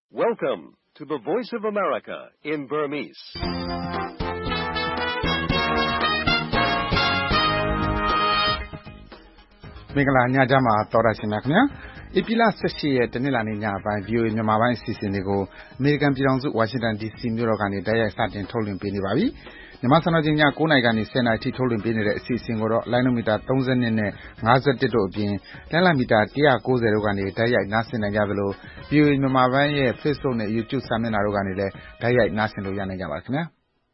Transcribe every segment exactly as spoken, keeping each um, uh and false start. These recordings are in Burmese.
Welcome to the Voice of America in Burmese. ။မင်္ဂလာညချမ်းပါသောတာရှင်များခင်ဗျာ။ဧပြီလ၁၈ရက်တနင်္လာနေ့ညပိုင်း ဗွီအိုအေ မြန်မာပိုင်းအစီအစဉ်တွေကိုအမေရိကန်ပြည်ထောင်စုဝါရှင်တန်ဒီစီမြို့တော်ကနေတိုက်ရိုက်စတင်ထုတ်လွှင့်ပေးနေပါပြီ။မြန်မာစံတော်ချိန်ည၉နာရီကနေ၁၀နာရီအထိထုတ်လွှင့်ပေးနေတဲ့အစီအစဉ်ကိုတော့လိုင်းနိုမီတာ၃၂နဲ့၅၁တို့အပြင်လိုင်းလံမီတာ၁၉၀တို့ကနေတိုက်ရိုက်နားဆင်နိုင်ကြသလို ဗွီအိုအေ မြန်မာပိုင်းရဲ့ Facebook နဲ့ YouTube စာမျက်နှာတို့ကနေလည်းတိုက်ရိုက်နားဆင်လို့ရနိုင်ကြပါတယ်ခင်ဗျာ။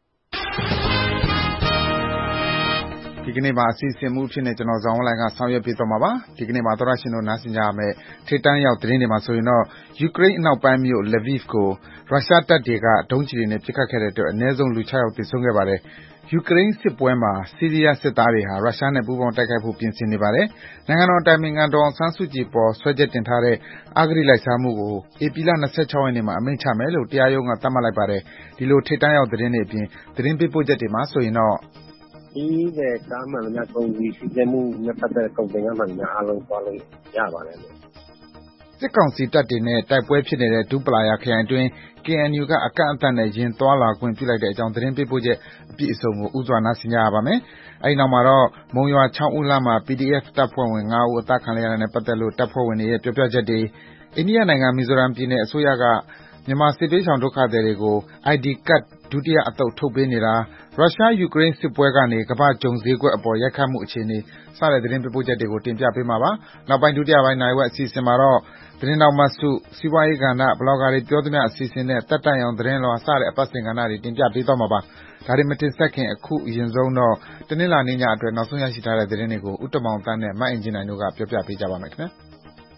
ဒီကနေ့မှာအစီအစဉ်မှုအဖြစ်နဲ့ကျွန်တော်ဇောင်းဝင်းလိုင်းကဆောင်ရွက်ပေးသွားမှာပါ။ဒီကနေ့မှာသောရရှင်တို့နားဆင်ကြရမယ့်ထိပ်တန်းရောက်သတင်းတွေမှာဆိုရင်တော့ယူကရိန်းအနောက်ပိုင်းမြို့ Lviv ကိုရုရှားတပ်တွေကဒုံးကျည်တွေနဲ့ပစ်ခတ်ခဲ့တဲ့အတွက်အနည်းဆုံးလူ၆ယောက်သေဆုံးခဲ့ပါတယ်။ယူကရိန်းစစ်ပွဲမှာဆီးရီးယားစစ်သားတွေဟာရုရှားနဲ့ပူးပေါင်းတိုက်ခိုက်ဖို့ပြင်ဆင်နေပါတယ်။နိုင်ငံတော်အတိုင်ပင်ခံဒေါ်အောင်ဆန်းစုကြည်ပေါ်ဆွဲချက်တင်ထားတဲ့အဂတိလိုက်စားမှုကိုဧပြီလ၂၆ရက်နေ့မှာအမိန့်ချမယ်လို့တရားရုံးကသတ်မှတ်လိုက်ပါတယ်။ဒီလိုထိပ်တန်းရောက်သတင်းတွေအပြင်သတင်းပေးပို့ချက်တွေမှာဆိုရင်တော့ဒီတဲ့ကားမှန်များကုန်ပြီးစီးကျမှုနဲ့ပတ်သက်ကုန်တင်ကမှန်များအားလုံးသွားလို့ရပါတယ်လို့စစ်ကောင်စီတပ်တွေနဲ့တိုက်ပွဲဖြစ်နေတဲ့ဒူပလာယာခရိုင်တွင် ကေအန်ယူ ကအကန့်အသတ်နဲ့ရင်သွားလာခွင့်ပြုလိုက်တဲ့အကြောင်းသတင်းပေးပို့ချက်အပြည့်အစုံကိုဥစွာနားဆင်ကြရပါမယ်။အဲဒီနောက်မှာတော့မုံရွာချောင်းဦးလမ်းမှာ ပီဒီအက်ဖ် တပ်ဖွဲ့ဝင်၅ဦးအသတ်ခံရတာနဲ့ပတ်သက်လို့တပ်ဖွဲ့ဝင်တွေရဲ့ပြောပြချက်တွေအိန္ဒိယနိုင်ငံမီဇိုရမ်ပြည်နယ်အစိုးရကမြန်မာစစ်ပေးဆောင်ဒုက္ခသည်တွေကို အိုင် ဒီ ကဒ်ဒုတိယအသုတ်ထုတ်ပေးနေတာရုရှားယူကရိန်းစစ်ပွဲကနေကမ္ဘာ့ဂျုံဈေးကွက်အပေါ်ရိုက်ခတ်မှုအခြေအနေစတဲ့သတင်းပေးပို့ချက်တွေကိုတင်ပြပေးမှာပါ။နောက်ပိုင်းဒုတိယပိုင်းနိုင်ဝက်အစီအစဉ်မှာတော့သတင်းတော်မတ်စုစီးပွားရေးကဏ္ဍဘလော့ဂါတွေပြောသမျှအစီအစဉ်နဲ့တက်တန့်အောင်သတင်းလွှာစတဲ့အပတ်စဉ်ကဏ္ဍတွေတင်ပြပေးသွားမှာပါ။ဒါတွေမတင်ဆက်ခင်အခုအရင်ဆုံးတော့တနင်္လာနေ့ညအတွက်နောက်ဆုံးရရှိထားတဲ့သတင်းတွေကိုဥတ္တမောင်တန်းနဲ့မအင်ဂျင်နိုင်တို့ကပြောပြပေးကြပါမယ်ခင်ဗျာ။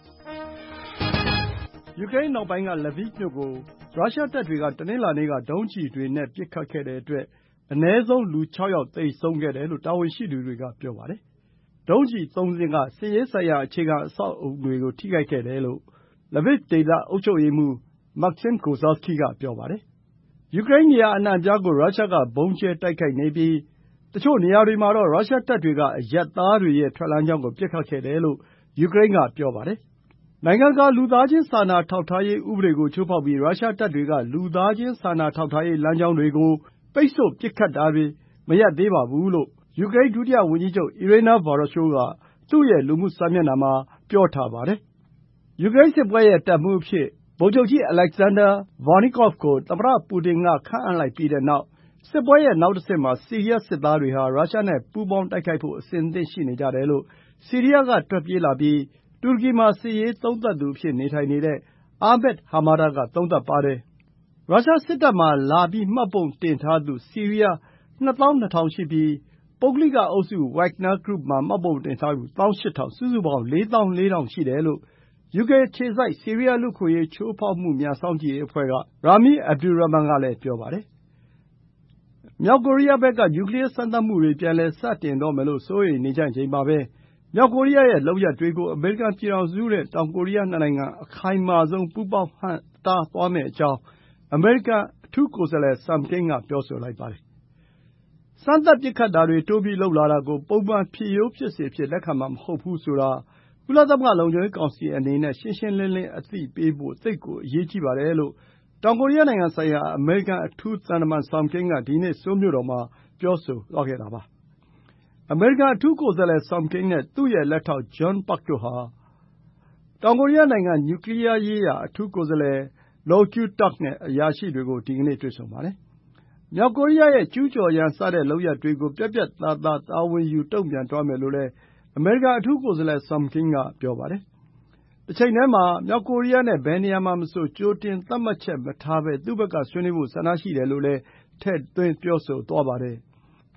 ယူကရိန်းနောက်ပိုင်းက Lviv မြို့ကိုရုရှားတပ်တွေကတနင်္လာနေ့ကဒုံးကျည်တွေနဲ့ပစ်ခတ်ခဲ့တဲ့အတွက်အနည်းဆုံးလူ၆ယောက်သေဆုံးခဲ့တယ်လို့တာဝန်ရှိသူတွေကပြောပါတယ်။ဒုံးကျည်သုံးစင်းကစစ်ရေးဆိုင်ရာအခြေခံအဆောက်အဦတွေကိုထိခိုက်ခဲ့တယ်လို့ Lviv ဒေသအုပ်ချုပ်ရေးမှူး Maksim Kozalskiy ကပြောပါတယ်။ယူကရိန်းနေရာအနှံ့အပြားကိုရုရှားကဗုံးကြဲတိုက်ခိုက်နေပြီးတချို့နေရာတွေမှာတော့ရုရှားတပ်တွေကအရပ်သားတွေရဲ့ထွက်လမ်းကြောင်းကိုပစ်ခတ်ခဲ့တယ်လို့ယူကရိန်းကပြောပါတယ်။နိုင်ငံတကာလူသားချင်းစာနာထောက်ထားရေးဥပဒေကိုချိုးဖောက်ပြီးရုရှားတပ်တွေကလူသားချင်းစာနာထောက်ထားရေးလမ်းကြောင်းတွေကိုပိတ်ဆို့ပစ်ခတ်တာတွေမရပ်သေးပါဘူးလို့ယူကရိန်းဒုတိယဝန်ကြီးချုပ် Iryna Vereshchuk ကသူ့ရဲ့လူမှုစာမျက်နှာမှာပြောထားပါတယ်။ယူကရိန်းစစ်ပွဲရဲ့တပ်မှူးအဖြစ်ဗိုလ်ချုပ်ကြီး Alexander Vornikov ကိုသမ္မတပူတင်ကခန့်အပ်လိုက်ပြီးတဲ့နောက်စစ်ပွဲရဲ့နောက်တဆင့်မှာဆီးရီးယားစစ်သားတွေဟာရုရှားနဲ့ပူးပေါင်းတိုက်ခိုက်ဖို့အဆင်သင့်ရှိနေကြတယ်လို့ဆီးရီးယားကထွက်ပြေးလာပြီးတူရကီမှာစစ်ရေးသုံးသပ်သူအဖြစ်နေထိုင်နေတဲ့ Ahmed Hamada ကသုံးသပ်ပါတယ်။ရုရှားစစ်တပ်မှာလာပြီးမှတ်ပုံတင်ထားသူဆီးရီးယားနှစ်သောင်းနှစ်ထောင်ရှိပြီးပုဂ္ဂလိကအုပ်စု Wagner Group မှာမှတ်ပုံတင်ထားသူတစ်သောင်းရှစ်ထောင်စုစုပေါင်းလေးသောင်းလေးထောင်ရှိတယ်လို့ယူကေအခြေစိုက်ဆီးရီးယားလူ့အခွင့်အရေးချိုးဖောက်မှုများစောင့်ကြည့်ရေးအဖွဲ့က Rami Abdulrahman ကလည်းပြောပါတယ်။မြောက်ကိုရီးယားဘက်ကနျူကလီးယားစမ်းသပ်မှုတွေပြန်လည်စတင်တော့မယ်လို့စိုးရိမ်နေကြချိန်မှာပဲမြောက်ကိုရီးယားရဲ့လုပ်ရပ်တွေကိုအမေရိကန်ပြည်ထောင်စုနဲ့တောင်ကိုရီးယားနှစ်နိုင်ငံအခိုင်မာဆုံးပူးပေါင်းဟန့်တားသွားမယ့်အကြောင်းအမေရိကန်အထူးကိုယ်စားလှယ် Sung Kim ကပြောဆိုလိုက်ပါတယ်။စမ်းသပ်ပစ်ခတ်တာတွေတိုးပြီးလုပ်လာတာကိုပုံမှန်ဖြစ်ရိုးဖြစ်စဉ်အဖြစ်လက်ခံမှာမဟုတ်ဘူးဆိုတာကုလသမဂ္ဂလုံခြုံရေးကောင်စီအနေနဲ့ရှင်းရှင်းလင်းလင်းအသိပေးဖို့သိပ်ကိုအရေးကြီးပါတယ်လို့တောင်ကိုရီးယားနိုင်ငံဆိုင်ရာအမေရိကန်အထူးသံတမန် Sung Kim ကဒီနေ့ဆိုးလ်မြို့တော်မှာပြောဆိုသွားခဲ့တာပါ။အမေရိကန်အထူးကိုယ်စားလှယ် Sung Kim နဲ့သူ့ရဲ့လက်ထောက် John Park တို့ဟာတောင်ကိုရီးယားနိုင်ငံနျူကလီးယားရေးရာအထူးကိုယ်စားလှယ် Ro Kyu-tak နဲ့အရာရှိတွေကိုဒီကနေ့တွေ့ဆုံပါတယ်။မြောက်ကိုရီးယားရဲ့ကျူးကျော်ရန်စတဲ့လုပ်ရပ်တွေကိုပြတ်ပြတ်သားသားတာဝန်ယူတုံ့ပြန်သွားမယ်လို့လည်းအမေရိကန်အထူးကိုယ်စားလှယ် Sung Kim ကပြောပါတယ်။တချိန်တည်းမှာမြောက်ကိုရီးယားနဲ့ဘယ်နေရာမှာမဆိုကြိုတင်သတ်မှတ်ချက်မထားဘဲသူ့ဘက်ကဆွေးနွေးဖို့ဆန္ဒရှိတယ်လို့လည်းထည့်သွင်းပြောဆိုသွားပါတယ်။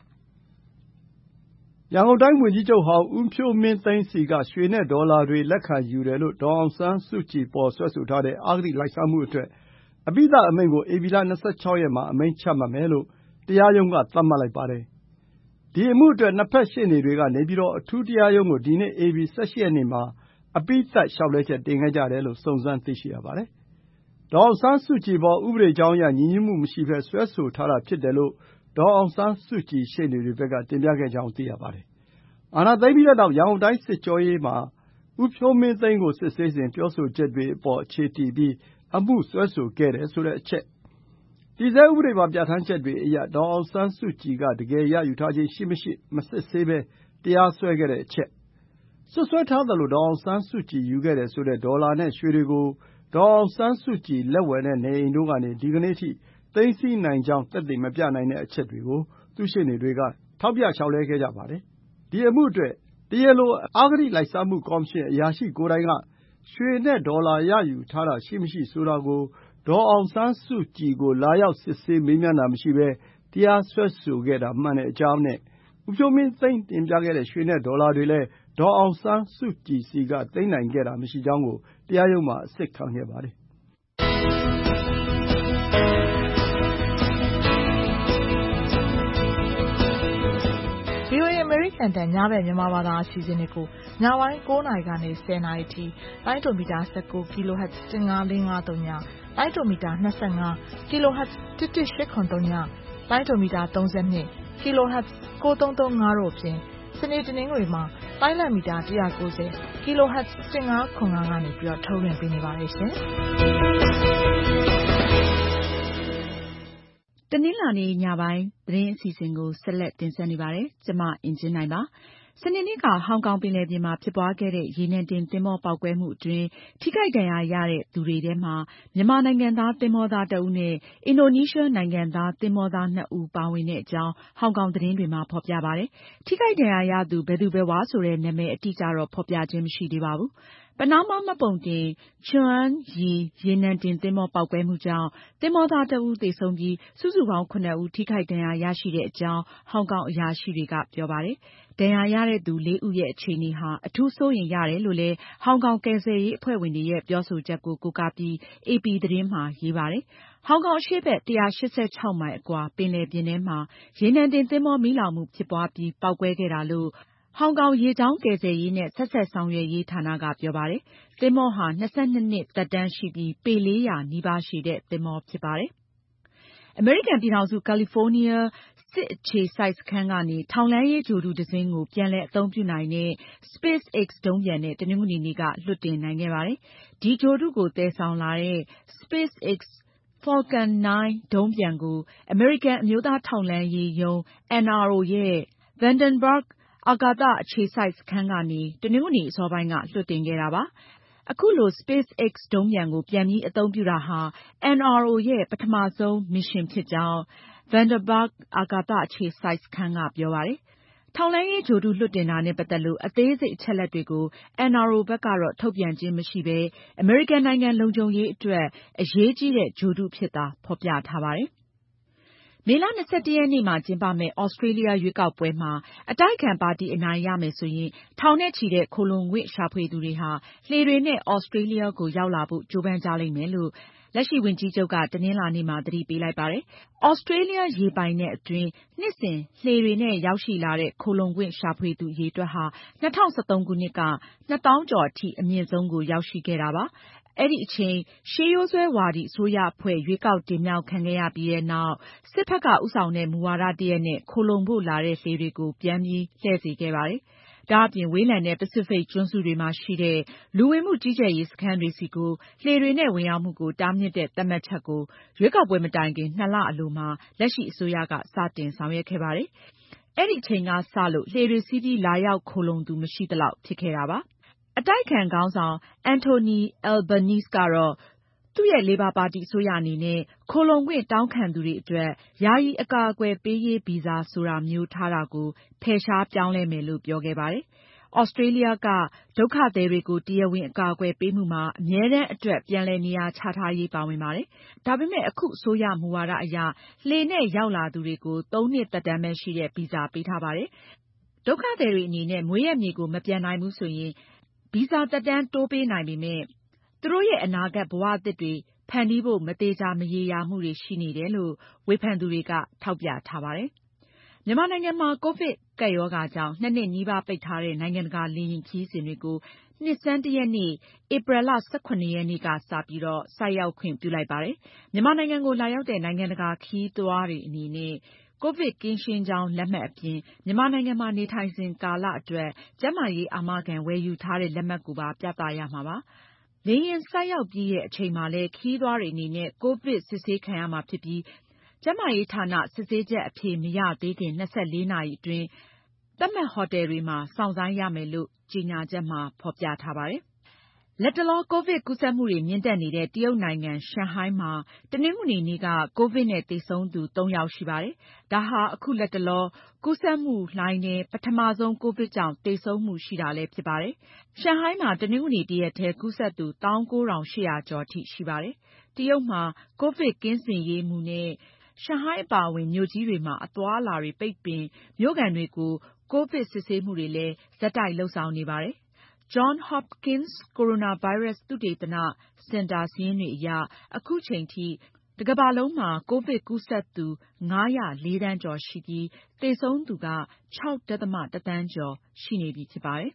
ရန်ကုန်တိုင်းဝန်ကြီးချုပ်ဟောင်းဦးဖြိုးမင်းသိန်းဆီကရွှေနဲ့ဒေါ်လာတွေလက်ခံယူတယ်လို့ဒေါ်အောင်ဆန်းစုကြည်ပေါ်စွဲဆိုထားတဲ့အဂတိလိုက်စားမှုအတွက်အပြီးသတ်အမိန့်ကိုဧပြီလ၂၆ရက်မှာအမိန့်ချမှတ်မယ်လို့တရားရုံးကသတ်မှတ်လိုက်ပါတယ်။ဒီအမှုအတွက်နှစ်ဘက်ရှေ့နေတွေကနေပြည်တော်အထူးတရားရုံးကိုဒီနေ့ဧပြီ၁၈ရက်နေ့မှာအပြီးသတ်လျှောက်လဲချက်တင်ခဲ့ကြတယ်လို့စုံစမ်းသိရှိရပါတယ်။ဒေါ်အောင်ဆန်းစုကြည်ပေါ်ဥပဒေကြောင်းအရညီညွတ်မှုမရှိဘဲစွဲဆိုထားတာဖြစ်တယ်လို့ဒေါ်အောင်ဆန်းစုကြည်ရှေ့နေတွေဘက်ကတင်ပြခဲ့ကြောင်းသိရပါတယ်။အာဏာသိမ်းပြီးတဲ့နောက်ရန်ကုန်တိုင်းစစ်ကြောရေးမှာဦးဖြိုးမင်းသိန်းကိုစစ်ဆေးစဉ်ပြောဆိုချက်တွေအပေါ်အခြေတည်ပြီးအမှုစွဲဆိုခဲ့တယ်ဆိုတဲ့အချက်တည်ဆဲဥပဒေပါပြဋ္ဌာန်းချက်တွေအရဒေါ်အောင်ဆန်းစုကြည်ကတကယ်ရယူထားခြင်းရှိမရှိမစစ်ဆေးဘဲတရားစွဲခဲ့တဲ့အချက်စွပ်စွဲထားသလိုဒေါ်အောင်ဆန်းစုကြည်ယူခဲ့တယ်ဆိုတဲ့ဒေါ်လာနဲ့ရွှေတွေကိုဒေါ်အောင်ဆန်းစုကြည်လက်ဝယ်တဲ့နေအိမ်တို့ကနေဒီကနေ့ထိသိမ်းဆည်းနိုင်ကြောင်းသက်သေမပြနိုင်တဲ့အချက်တွေကိုသူ့ရှေ့နေတွေကထောက်ပြလျှောက်လဲခဲ့ကြပါတယ်။ဒီအမှုအတွက်တရားလိုအဂတိလိုက်စားမှုကော်မရှင်အရာရှိကိုယ်တိုင်ကရွှေနဲ့ဒေါ်လာရယူထားတာရှိမရှိဆိုတာကိုဒေါ်အောင်ဆန်းစုကြည်ကိုလာရောက်စစ်ဆေးမေးမြန်းတာမရှိဘဲတရားစွဲဆိုခဲ့တာမှန်တဲ့အကြောင်းနဲ့ဦးဖြိုးမင်းသိမ်းတင်ပြခဲ့တဲ့ရွှေနဲ့ဒေါ်လာတွေလည်းဒေါ်အောင်ဆန်းစုကြည်စီကသိမ်းနိုင်ခဲ့တာမရှိကြောင်းကိုတရားရုံးမှာအစစ်ခံခဲ့ပါတယ်။ဗွီအိုအေ အမေရိကန်တန်ညဘက်မြန်မာဘာသာအစီအစဉ်တွေကိုညပိုင်း၉နာရီကနေ၁၀နာရီထိလိုင်းဒိုမီတာ၁၉ kHz ၁၅၄၅၃ညလိုင်းဒိုမီတာ၂၅ kHz ၁၁၈၇၃ညလိုင်းဒိုမီတာ၃၂ kHz ၉၃၃၅တို့အပြင်စနေတနင်္ဂနွေမှာလိုင်းလံမီတာ၁၉၀ kHz ၁၅ခွန်၅ကနေပြီးတော့ထုတ်လွှင့်ပေးနေပါတယ်ရှင်တနင်္လာနေ့ညပိုင်းသတင်းအစီအစဉ်ကိုဆက်လက်တင်ဆက်နေပါတယ်။ကျွန်မအင်ဂျင်နိုင်ပါ။စနေနေ့ကဟောင်ကောင်ပင်လယ်ပြင်မှာဖြစ်ပွားခဲ့တဲ့ရေနံတင်သင်္ဘောပေါက်ကွဲမှုအတွင်းထိခိုက်ဒဏ်ရာရတဲ့သူတွေထဲမှာမြန်မာနိုင်ငံသားသင်္ဘောသားတဦးနဲ့အင်ဒိုနီးရှားနိုင်ငံသားသင်္ဘောသားနှစ်ဦးပါဝင်တဲ့အကြောင်းဟောင်ကောင်သတင်းတွေမှာဖော်ပြပါတယ်။ထိခိုက်ဒဏ်ရာရသူဘယ်သူဘယ်ဝါဆိုတဲ့နာမည်အတိအကျတော့ဖော်ပြခြင်းမရှိသေးပါဘူး။ပနားမားမှတ်ပုံတင် Chuan Yi ရေနံတင်သင်္ဘောပေါက်ကွဲမှုကြောင့်သင်္ဘောသားတဦးသေဆုံးပြီးစုစုပေါင်းခုနှစ်ဦးထိခိုက်ဒဏ်ရာရရှိတဲ့အကြောင်းဟောင်ကောင်အရာရှိတွေကပြောပါတယ်။ဒဏ်ရာရတဲ့သူလေးဦးရဲ့အခြေအနေဟာအထူးစိုးရိမ်ရတယ်လို့လည်းဟောင်ကောင်ကယ်ဆယ်ရေးအဖွဲ့ဝင်တွေရဲ့ပြောဆိုချက်ကိုကိုးကားပြီး အေပီ သတင်းမှာရေးပါတယ်။ဟောင်ကောင်အရှေ့ဘက်၁၈၆မိုင်အကွာပင်လယ်ပြင်ထဲမှာရေနံတင်သင်္ဘောမီးလောင်မှုဖြစ်ပွားပြီးပေါက်ကွဲခဲ့တာလို့ဟောင်ကောင်ရေကြောင်းကယ်ဆယ်ရေးနဲ့ဆက်စပ်ဆောင်ရွက်ရေးဌာနကပြောပါတယ်။သင်္ဘောဟာ၂၂နှစ်သက်တမ်းရှိပြီးပေလေးရာနီးပါးရှည်တဲ့သင်္ဘောဖြစ်ပါတယ်။အမေရိကန်ပြည်ထောင်စုကယ်လီဖိုးနီးယားစစ်အခြေစိုက်စခန်းကနေထောက်လှမ်းရေးဂြိုဟ်တုတစင်းကိုပြန်လည်အသုံးပြုနိုင်တဲ့ SpaceX ဒုံးပျံနဲ့တနင်္ဂနွေနေ့ကလွှတ်တင်နိုင်ခဲ့ပါတယ်။ဒီဂြိုဟ်တုကိုသယ်ဆောင်လာတဲ့ SpaceX Falcon နိုင်း ဒုံးပျံကိုအမေရိကန်အမျိုးသားထောက်လှမ်းရေးရုံး အန် အာရ် အို ရဲ့ Vandenberg အာကာသအခြေစိုက်စခန်းကနေတနင်္ဂနွေနေ့အစောပိုင်းကလွှတ်တင်ခဲ့တာပါ။အခုလို SpaceX ဒုံးပျံကိုပြန်ပြီးအသုံးပြုတာဟာ အန် အာရ် အို ရဲ့ပထမဆုံးမစ်ရှင်ဖြစ်ကြောင်း Vandenberg အာကာသအခြေစိုက်စခန်းကပြောပါတယ်။ထောက်လှမ်းရေးဂြိုဟ်တုလွှတ်တင်တာနဲ့ပတ်သက်လို့အသေးစိတ်အချက်အလက်တွေကို အန် အာရ် အို ဘက်ကတော့ထုတ်ပြန်ခြင်းမရှိဘဲအမေရိကန်နိုင်ငံလုံခြုံရေးအတွက်အရေးကြီးတဲ့ဂြိုဟ်တုဖြစ်သာဖော်ပြထားပါတယ်။မေလ၂၁ရက်နေ့မှာကျင်းပမယ့်သြစတြေးလျရွေးကောက်ပွဲမှာအတိုက်အခံပါတီအနိုင်ရမယ်ဆိုရင်ထောင်နဲ့ချီတဲ့ခိုလှုံခွင့်ရှာဖွေသူတွေဟာလှေတွေနဲ့သြစတြေးလျကိုရောက်လာဖို့ကြိုးပမ်းကြလိမ့်မယ်လို့လက်ရှိဝန်ကြီးချုပ်ကတနင်္လာနေ့မှာသတိပေးလိုက်ပါတယ်။သြစတြေးလျရေပိုင်နက်အတွင်းနှစ်စဉ်လှေတွေနဲ့ရောက်ရှိလာတဲ့ခိုလှုံခွင့်ရှာဖွေသူအရေအတွက်ဟာ၂၀၁၃ခုနှစ်ကနှစ်သောင်းကျော်အထိအမြင့်ဆုံးကိုရောက်ရှိခဲ့တာပါ။အဲဒီအချိန်ရှေးရိုးစွဲဝါဒီအစိုးရအဖွဲ့ရွေးကောက်တင်မြှောက်ခံခဲ့ရပြီးတဲ့နောက်စစ်ဘက်ကဦးဆောင်တဲ့မူဝါဒတရပ်နဲ့ခိုလှုံဖို့လာတဲ့လှေတွေကိုပြန်ပြီးလှည့်စေခဲ့ပါတယ်။ဒါအပြင်ဝေးလံတဲ့ပစိဖိတ်ကျွန်းစုတွေမှာရှိတဲ့လူဝင်မှုကြီးကြပ်ရေးစခန်းတွေဆီကိုလှေတွေနဲ့ဝင်ရောက်မှုကိုတားမြစ်တဲ့သတ်မှတ်ချက်ကိုရွေးကောက်ပွဲမတိုင်ခင်နှစ်လအလိုမှာလက်ရှိအစိုးရကစတင်ဆောင်ရွက်ခဲ့ပါတယ်။အဲဒီအချိန်ကစလို့လှေတွေစီးပြီးလာရောက်ခိုလှုံသူမရှိသလောက်ဖြစ်ခဲ့တာပါ။အတိုက်အခံခေါင်းဆောင် Anthony Albanese ကတော့သူ့ရဲ့လေဘာပါတီအစိုးရအနေနဲ့ခိုလှုံခွင့်တောင်းခံသူတွေအတွက်ယာယီအကာအကွယ်ပေးရေးဗီဇာဆိုတာမျိုးထားတာကိုဖယ်ရှားပြောင်းလဲမယ်လို့ပြောခဲ့ပါတယ်။သြစတြေးလျကဒုက္ခသည်တွေကိုတရားဝင်အကာအကွယ်ပေးမှုမှာအမြဲတမ်းအတွက်ပြန်လည်နေရာချထားရေးပါဝင်ပါတယ်။ဒါပေမဲ့အခုအစိုးရမူဝါဒအရလှေနဲ့ရောက်လာသူတွေကိုသုံးနှစ်သက်တမ်းပဲရှိတဲ့ဗီဇာပေးထားပါတယ်။ဒုက္ခသည်တွေအနေနဲ့မွေးရပ်မြေကိုမပြန်နိုင်ဘူးဆိုရင်ဗီဇာသက်တမ်းတိုးပေးနိုင်ပေမယ့်သူတို့ရဲ့အနာဂတ်ဘဝသစ်တွေဖန်တီးဖို့မသေချာမရေရာမှုတွေရှိနေတယ်လို့ဝေဖန်သူတွေကထောက်ပြထားပါတယ်။မြန်မာနိုင်ငံမှာကိုဗစ်ကပ်ရောဂါကြောင့်နှစ်နှစ်နီးပါးပိတ်ထားတဲ့နိုင်ငံတကာလေယာဉ်ခရီးစဉ်တွေကိုနှစ်ဆန်းတစ်ရက်နေ့ဧပြီလ၁၇ရက်နေ့ကစပြီးတော့ဆိုက်ရောက်ခွင့်ပြုလိုက်ပါတယ်။မြန်မာနိုင်ငံကိုလာရောက်တဲ့နိုင်ငံတကာခရီးသွားတွေအနေနဲ့ကိုဗစ်ကင်းရှင်းကြောင်းလက်မှတ်အပြင်မြန်မာနိုင်ငံမှာနေထိုင်စဉ်ကာလအတွက်ကျန်းမာရေးအာမခံဝယ်ယူထားတဲ့လက်မှတ်ကိုပါပြသရမှာပါ။လေယာဉ်ဆိုက်ရောက်ပြီးတဲ့အချိန်မှာလည်း ခရီးသွားတွေအနေနဲ့ ကိုဗစ်စစ်ဆေးခံရမှာဖြစ်ပြီး ကျန်းမာရေးဌာန စစ်ဆေးချက်အဖြေမရသေးခင် ၂၄ နာရီအတွင်း သတ်မှတ်ဟိုတယ်တွေမှာ စောင့်ဆိုင်းရမယ်လို့ ကြေညာချက်မှာ ဖေါ်ပြထားပါတယ်။ လတ်တလော ကိုဗစ်ကူးစက်မှုတွေ မြင့်တက်နေတဲ့ တရုတ်နိုင်ငံ ရှန်ဟိုင်းမှာ တနင်္ဂနွေနေ့က ကိုဗစ်နဲ့ သေဆုံးသူ သုံးယောက်ရှိပါတယ်။ ဒါဟာ အခုလတ်တလော ကူးစက်မှုလှိုင်းထဲ ပထမဆုံး ကိုဗစ်ကြောင့် သေဆုံးမှုရှိတာလည်း ဖြစ်ပါတယ်။ ရှန်ဟိုင်းမှာ တနင်္ဂနွေ တရက်တည်း ကူးစက်သူ ၁၉,၈၀၀ ကျော်ထိရှိပါတယ်။ တရုတ်မှာ ကိုဗစ်ကင်းစင်ရေးမူနဲ့ ရှန်ဟိုင်းအပါအဝင် မြို့ကြီးတွေမှာ အသွားအလာတွေ ပိတ်ပင် မြို့ခံတွေကို ကိုဗစ်စစ်ဆေးမှုတွေလည်း ဆက်တိုက်လုပ်ဆောင်နေပါတယ်။ Johns Hopkins ကိုရိုနာဗိုင်းရပ်စ် သုတေသနစင်တာ စာရင်းတွေအရ အခုချိန်ထိ တကမ္ဘာလုံးမှာ ကိုဗစ်ကူးစက်သူ ၅၀၄ သန်းကျော်ရှိပြီး သေဆုံးသူက ၆.၁ သန်းကျော်ရှိနေပြီဖြစ်ပါတယ်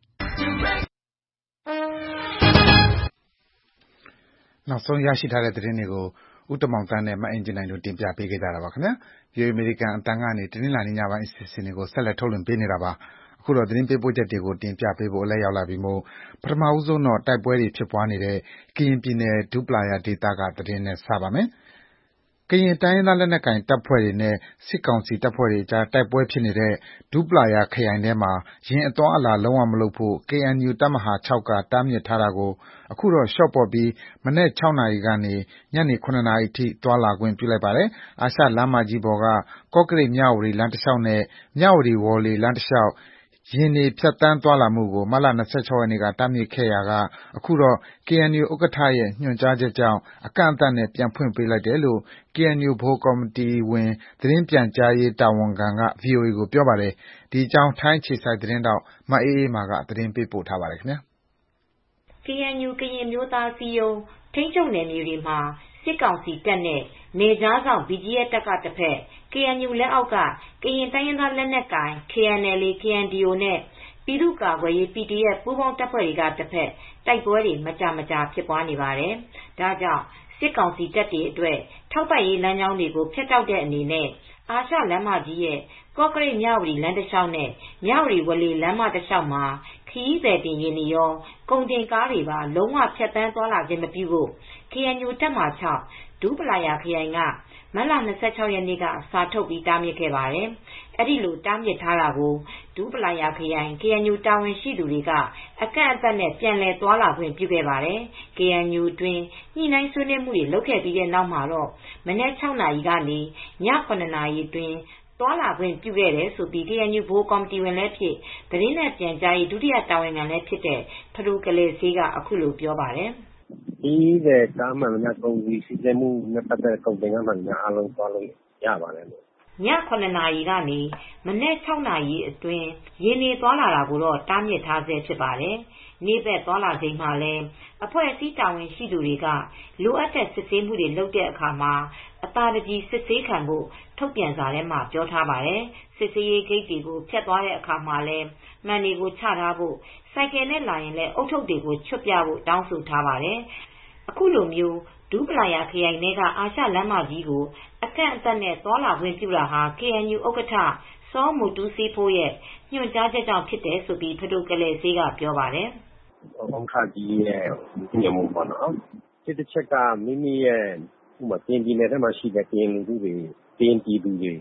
။ နောက်ဆုံးရရှိထားတဲ့သတင်းတွေကို ဦးတင်မောင်သန်းနဲ့ မအင်ကြင်းနိုင်တို့ တင်ပြပေးထားပါတယ်။ ဗွီအိုအေ အမေရိကန်အသံကနေ တနင်္လာနေ့ညပိုင်း အစီအစဉ်တွေကို ဆက်လက်ထုတ်လွှင့်ပေးနေတာပါ။ အခုတော့ သတင်းပေးပို့ချက်တွေကို တင်ပြပေးဖို့ အလှည့်ရောက်လာပြီမို့ ပထမဆုံးတော့ တိုက်ပွဲတွေဖြစ်ပွားနေတဲ့ ကရင်ပြည်နယ် ဒူးပလာယာဒေသက သတင်းနဲ့ စပါမယ်။ ကရင်တိုင်းရင်းသားလက်နက်ကိုင်တပ်ဖွဲ့တွေနဲ့ စစ်ကောင်စီတပ်ဖွဲ့တွေအကြား တိုက်ပွဲဖြစ်နေတဲ့ ဒူးပလာယာခရိုင်ထဲမှာ ယာဉ်အသွားအလာ လုံးဝမလုပ်ဖို့ ကေအန်ယူ တပ်မဟာ ၆ က တားမြစ်ထားတာကို အခုတော့ လျှော့ပေါ့ပြီး မနက် ၆ နာရီကနေ ညနေ ၇ နာရီအထိ သွားလာခွင့်ပြုလိုက်ပါတယ်။ အာရှလမ်းမကြီးပေါ်က ကော့ကရိတ်-မြဝတီလမ်းတလျှောက်နဲ့ မြဝတီ-ဝေါ်လေ လမ်းတလျှောက် ယာဉ်တွေဖြတ်သန်းသွားလာမှုကို မတ်လ ၂၆ ရက်နေ့က တားမြစ်ခဲ့ရာက အခုတော့ ကေအန်ယူ ဥက္ကဋ္ဌရဲ့ ညွှန်ကြားချက်ကြောင့် အကန့်အသတ်နဲ့ ပြန်ဖွင့်ပေးလိုက်တယ်လို့ ကေအန်ယူ ဗဟိုကော်မတီဝင် သတင်းပြန်ကြားရေးတာဝန်ခံက ဗွီအိုအေကို ပြောပါတယ်။ ဒီအကြောင်း ထိုင်းအခြေစိုက်သတင်းထောက် မအေးအေးမာက သတင်းပေးပို့ထားပါတယ်။ကေအန်ယူ ကရင်အမျိုးသားအစည်းအရုံး ထိန်းချုပ်နယ်မြေတွေမှာ စစ်ကောင်စီတပ်နဲ့ နယ်ခြားစောင့် ဘီဂျီးအက်ဖ် တပ်ကတဘက် ကေအန်ယူ လက်အောက်က ကရင်တိုင်းရင်းသားလက်နက်ကိုင် ကေအန်အယ်လ်အေ၊ ကေအန်ဒီအိုနဲ့ ပြည်သူ့ကာကွယ်ရေး ပီဒီအက်ဖ် ပူးပေါင်းတပ်ဖွဲ့တွေကတဘက် တိုက်ပွဲတွေ မကြာမကြာ ဖြစ်ပွားနေပါတယ်။ ဒါကြောင့် စစ်ကောင်စီတပ်တွေအတွက် ထောက်ပံ့ရေးလမ်းကြောင်းတွေကို ဖြတ်တောက်တဲ့အနေနဲ့ အာရှလမ်းမကြီးရဲ့ ကော့ကရိတ်-မြဝတီလမ်းတလျှောက်နဲ့ မြဝတီ-ဝေါ်လေ လမ်းမတလျှောက်မှာ ခရီးသည်တင်ယာဉ်တွေရော ကုန်တင်ကားတွေပါ လုံးဝဖြတ်သန်းသွားလာခြင်းမပြုဖို့ ကေအန်ယူ တပ်မဟာ ၆ ဒူးပလာယာခရိုင်က မတ်လ ၂၆ ရက်နေ့က စာထုတ်ပြီး တားမြစ်ခဲ့ပါတယ်။ အဲဒီလို တားမြစ်ထားတာကို ဒူးပလာယာခရိုင် ကေအန်ယူ တာဝန်ရှိသူတွေက အကန့်အသတ်နဲ့ ပြန်လည်သွားလာခွင့်ပြုခဲ့ပါတယ်။ ကေအန်ယူအတွင်း ညှိနှိုင်းဆွေးနွေးမှုတွေ လုပ်ခဲ့ပြီးတဲ့နောက်မှာတော့ မနက် ၆ နာရီကနေ ည ၇ နာရီအတွင်း သွားလာခွင့်ပြုခဲ့တယ်လို့ ကေအန်ယူ ဗဟိုကော်မတီဝင်လည်းဖြစ် သတင်းနဲ့ပြန်ကြားရေး ဒုတိယတာဝန်ခံလည်းဖြစ်တဲ့ ဖဒိုကလယ်စေးက အခုလိုပြောပါတယ်။ "ခရီးသည်ကားမှန်သမျှ ကုန်စည်စီးဆင်းမှုနဲ့ ပတ်သက်တဲ့ ကုန်တင်ကားမှန်သမျှ အားလုံးသွားလို့ရပါတယ်။" ည ၇ နာရီကနေ မနက် ၆ နာရီအတွင်း ယာဉ်တွေသွားလာတာကိုတော့ တားမြစ်ထားဆဲဖြစ်ပါတယ်။ နေ့ဘက်သွားလာချိန်မှာလည်း အဖွဲ့အစည်းတာဝန်ရှိသူတွေက လိုအပ်တဲ့ စစ်ဆေးမှုတွေလုပ်တဲ့အခါမှာ အသာတကြည်စစ်ဆေးခံဖို့ ထုတ်ပြန်စာထဲမှာ ပြောထားပါတယ်။ စစ်ဆေးရေးဂိတ်တွေကို ဖြတ်သွားတဲ့အခါမှာလည်း မှန်တွေကိုချထားဖို့ ဆိုင်ကယ်နဲ့လာရင်လည်း ဦးထုပ်တွေကို ချွတ်ပြဖို့ တောင်းဆိုထားပါတယ်။ အခုလို ဒူးပလာယာခရိုင်ထဲက အာရှလမ်းမကြီးကို အကန့်အသတ်နဲ့ သွားလာခွင့်ပြုတာဟာ ကေအန်ယူ ဥက္ကဋ္ဌ စောမူတူးစေးဖိုးရဲ့ ညွှန်ကြားချက်ကြောင့်ဖြစ်တယ်လို့ ဖဒိုကလယ်စေးက ပြောပါတယ်။ "ဥက္ကဋ္ဌကြီးရဲ့ လမ်းညွှန်မှုပေါ့နော်။ တစ်တချက်က မိမိရဲ့ ကရင်ပြည်နယ်ထဲမှာရှိတဲ့ ကရင်လူထုတွေ ကရင်ပြည်သူတွေ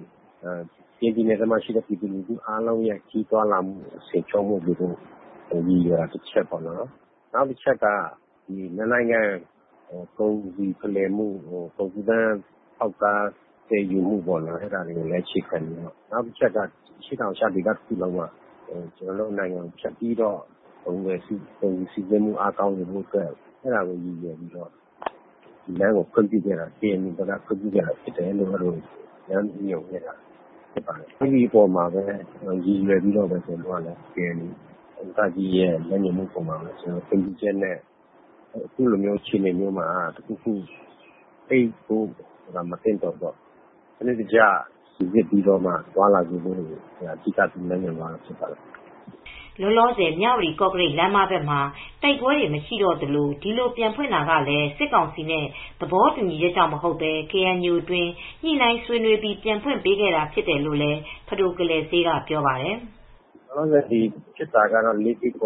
အားလုံးရဲ့ ခရီးသွားလာမှု အဆင်ပြေဖို့ ရည်ရွယ်တာတချက်ပေါ့နော်။ နောက်တချက်က နှစ်နိုင်ငံ ကုန်စည်ဖလှယ်မှု ကုန်ကူးသန်းဖောက်ကားသယ်ယူမှုပေါ့နော်။ အဲဒါတွေကိုလည်း အခြေခံပြီးတော့ နောက်တချက်က အရှေ့တောင်အာရှဒေသတခုလုံးမှာ ကျနော်တို့နိုင်ငံကိုဖြတ်ပြီးတော့ ကုန်စည်စီးဆင်းမှု အားကောင်းစေဖို့အတွက် အဲဒါကိုရည်ရွယ်ပြီးတော့ ဒီလမ်းကို ကေအန်ယူဘက်က ခွင့်ပြုခဲ့တာဖြစ်တယ်လို့ လမ်းညွှန်ခဲ့တာဖြစ်ပါတယ်။ အဲဒီအပေါ်မှာပဲ ရည်ရွယ်ပြီးတော့ ကေအန်ယူ ဥက္ကဋ္ဌကြီးရဲ့ လမ်းညွှန်မှုအပေါ်မှာပဲ ခွင့်ပြုချက်နဲ့ အခုလိုအခြေအနေမျိုးမှာ တခုခုပိတ်ဖို့ မသင့်တော်တော့ စနစ်တကျစိစစ်ပြီးတော့မှ သွားလာစေဖို့ အဓိက လမ်းညွှန်သွားတာဖြစ်ပါတယ်။ " လောလောဆယ် မြဝတီ-ကော့ကရိတ် လမ်းမဘက်မှာ တိုက်ပွဲတွေမရှိတော့သလို ဒီလိုပြန်ဖွင့်တာကလည်း စစ်ကောင်စီနဲ့ သဘောတူညီချက်ကြောင့်မဟုတ်ဘဲ ကေအန်ယူအတွင်း ညှိနှိုင်းဆွေးနွေးပြီး ပြန်ဖွင့်ပေးခဲ့တာဖြစ်တယ်လို့လည်း ဖဒိုကလယ်စေးက ပြောပါတယ်။ "လောလောဆယ်ဖြစ်တာကတော့ လေးကေ့ကော်တို့